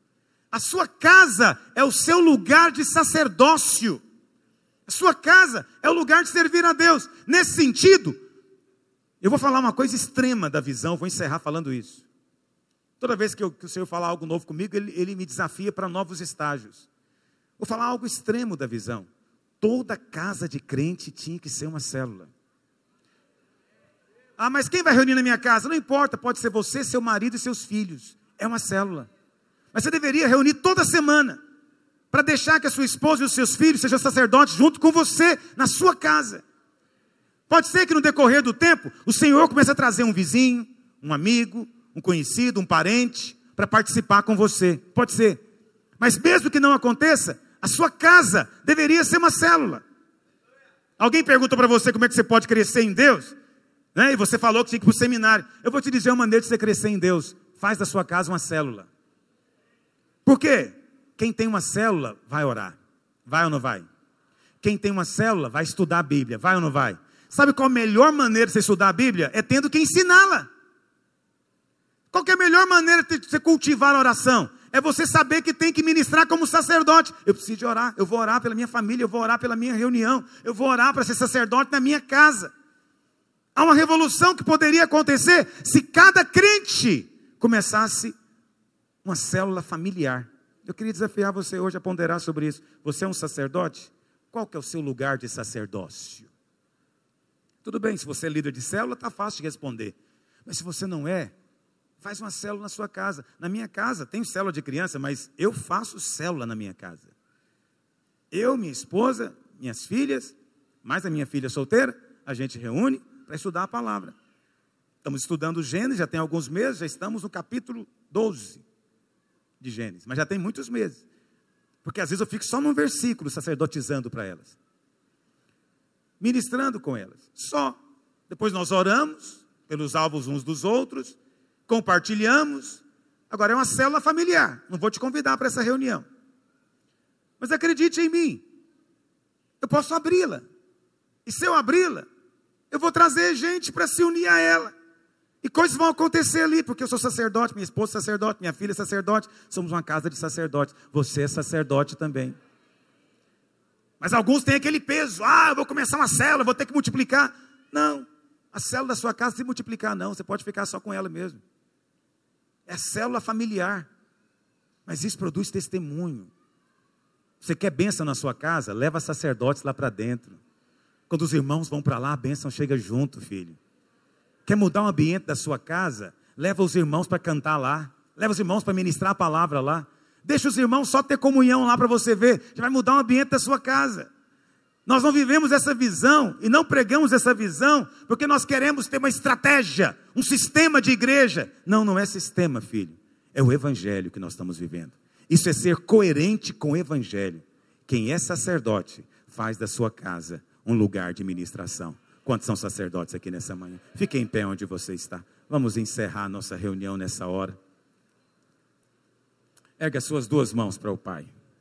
Speaker 1: A sua casa é o seu lugar de sacerdócio. A sua casa é o lugar de servir a Deus. Nesse sentido, eu vou falar uma coisa extrema da visão, vou encerrar falando isso. Toda vez que o Senhor falar algo novo comigo, Ele me desafia para novos estágios. Vou falar algo extremo da visão. Toda casa de crente tinha que ser uma célula. Ah, mas quem vai reunir na minha casa? Não importa, pode ser você, seu marido e seus filhos. É uma célula. Mas você deveria reunir toda semana, para deixar que a sua esposa e os seus filhos sejam sacerdotes junto com você, na sua casa. Pode ser que no decorrer do tempo, o Senhor comece a trazer um vizinho, um amigo, um conhecido, um parente, para participar com você. Pode ser. Mas mesmo que não aconteça, a sua casa deveria ser uma célula. Alguém perguntou para você como é que você pode crescer em Deus, né? E você falou que tinha que ir para o seminário. Eu vou te dizer uma maneira de você crescer em Deus. Faz da sua casa uma célula. Por quê? Quem tem uma célula vai orar. Vai ou não vai? Quem tem uma célula vai estudar a Bíblia. Vai ou não vai? Sabe qual a melhor maneira de você estudar a Bíblia? É tendo que ensiná-la. Qual que é a melhor maneira de você cultivar a oração? É você saber que tem que ministrar como sacerdote. Eu preciso de orar. Eu vou orar pela minha família. Eu vou orar pela minha reunião. Eu vou orar para ser sacerdote na minha casa. Há uma revolução que poderia acontecer se cada crente começasse uma célula familiar. Eu queria desafiar você hoje a ponderar sobre isso. Você é um sacerdote? Qual que é o seu lugar de sacerdócio? Tudo bem, se você é líder de célula, está fácil de responder. Mas se você não é, Faz uma célula na sua casa. Na minha casa, tem célula de criança, mas eu faço célula na minha casa. Eu, minha esposa, minhas filhas, mais a minha filha solteira, a gente reúne para estudar a palavra. Estamos estudando Gênesis, já tem alguns meses, já estamos no capítulo 12 de Gênesis, mas já tem muitos meses. Porque às vezes eu fico só num versículo sacerdotizando para elas. Ministrando com elas. Só. Depois nós oramos pelos alvos uns dos outros, compartilhamos. Agora é uma célula familiar, não vou te convidar para essa reunião. Mas acredite em mim, eu posso abri-la. E se eu abri-la, eu vou trazer gente para se unir a ela. E coisas vão acontecer ali, porque eu sou sacerdote, minha esposa é sacerdote, minha filha é sacerdote. Somos uma casa de sacerdotes. Você é sacerdote também. Mas alguns têm aquele peso. Eu vou começar uma célula, vou ter que multiplicar. Não, a célula da sua casa se multiplicar não. Você pode ficar só com ela mesmo. É célula familiar. Mas isso produz testemunho. Você quer bênção na sua casa? Leva sacerdotes lá para dentro. Quando os irmãos vão para lá, a bênção chega junto, filho. Quer mudar o ambiente da sua casa? Leva os irmãos para cantar lá. Leva os irmãos para ministrar a palavra lá. Deixa os irmãos só ter comunhão lá para você ver. Já vai mudar o ambiente da sua casa. Nós não vivemos essa visão e não pregamos essa visão porque nós queremos ter uma estratégia, um sistema de igreja. Não, não é sistema, filho. É o evangelho que nós estamos vivendo. Isso é ser coerente com o evangelho. Quem é sacerdote faz da sua casa um lugar de ministração. Quantos são sacerdotes aqui nessa manhã? Fique em pé onde você está. Vamos encerrar a nossa reunião nessa hora. Ergue as suas duas mãos para o Pai.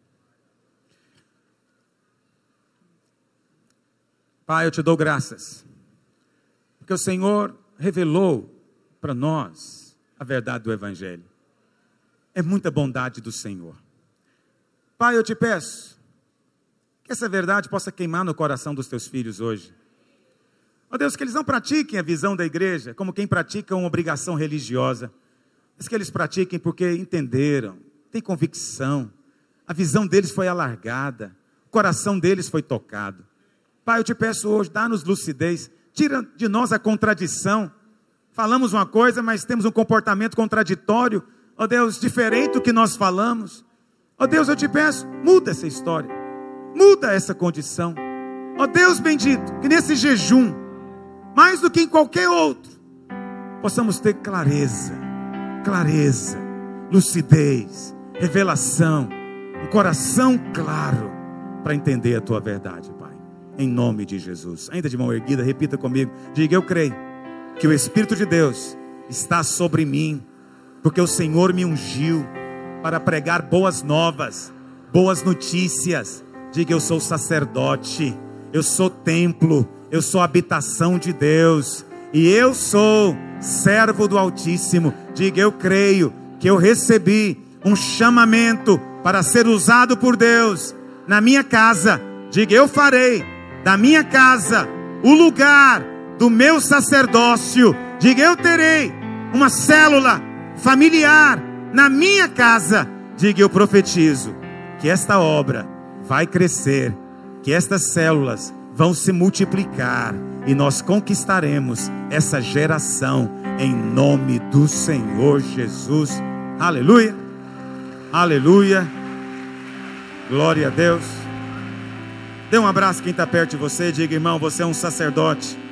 Speaker 1: Pai, eu te dou graças, porque o Senhor revelou para nós a verdade do Evangelho. É muita bondade do Senhor. Pai, eu te peço que essa verdade possa queimar no coração dos teus filhos hoje. Ó Deus, que eles não pratiquem a visão da igreja como quem pratica uma obrigação religiosa, mas que eles pratiquem porque entenderam, têm convicção, a visão deles foi alargada, o coração deles foi tocado. Pai, eu te peço hoje, dá-nos lucidez, tira de nós a contradição. Falamos uma coisa, mas temos um comportamento contraditório, ó Deus, diferente do que nós falamos. Ó Deus, eu te peço, muda essa história, muda essa condição. Ó Deus bendito, que nesse jejum, mais do que em qualquer outro, possamos ter clareza, lucidez, revelação, um coração claro para entender a tua verdade, Pai. Em nome de Jesus. Ainda de mão erguida, repita comigo. Diga: eu creio que o Espírito de Deus está sobre mim, porque o Senhor me ungiu para pregar boas novas, boas notícias. Diga: eu sou sacerdote, eu sou templo, eu sou habitação de Deus, e eu sou servo do Altíssimo. Diga: eu creio que eu recebi um chamamento para ser usado por Deus na minha casa. Diga: eu farei da minha casa o lugar do meu sacerdócio. Diga: eu terei uma célula familiar na minha casa. Diga: eu profetizo que esta obra vai crescer, que estas células vão se multiplicar e nós conquistaremos essa geração em nome do Senhor Jesus. Aleluia, aleluia, glória a Deus. Dê um abraço quem está perto de você, diga: irmão, você é um sacerdote.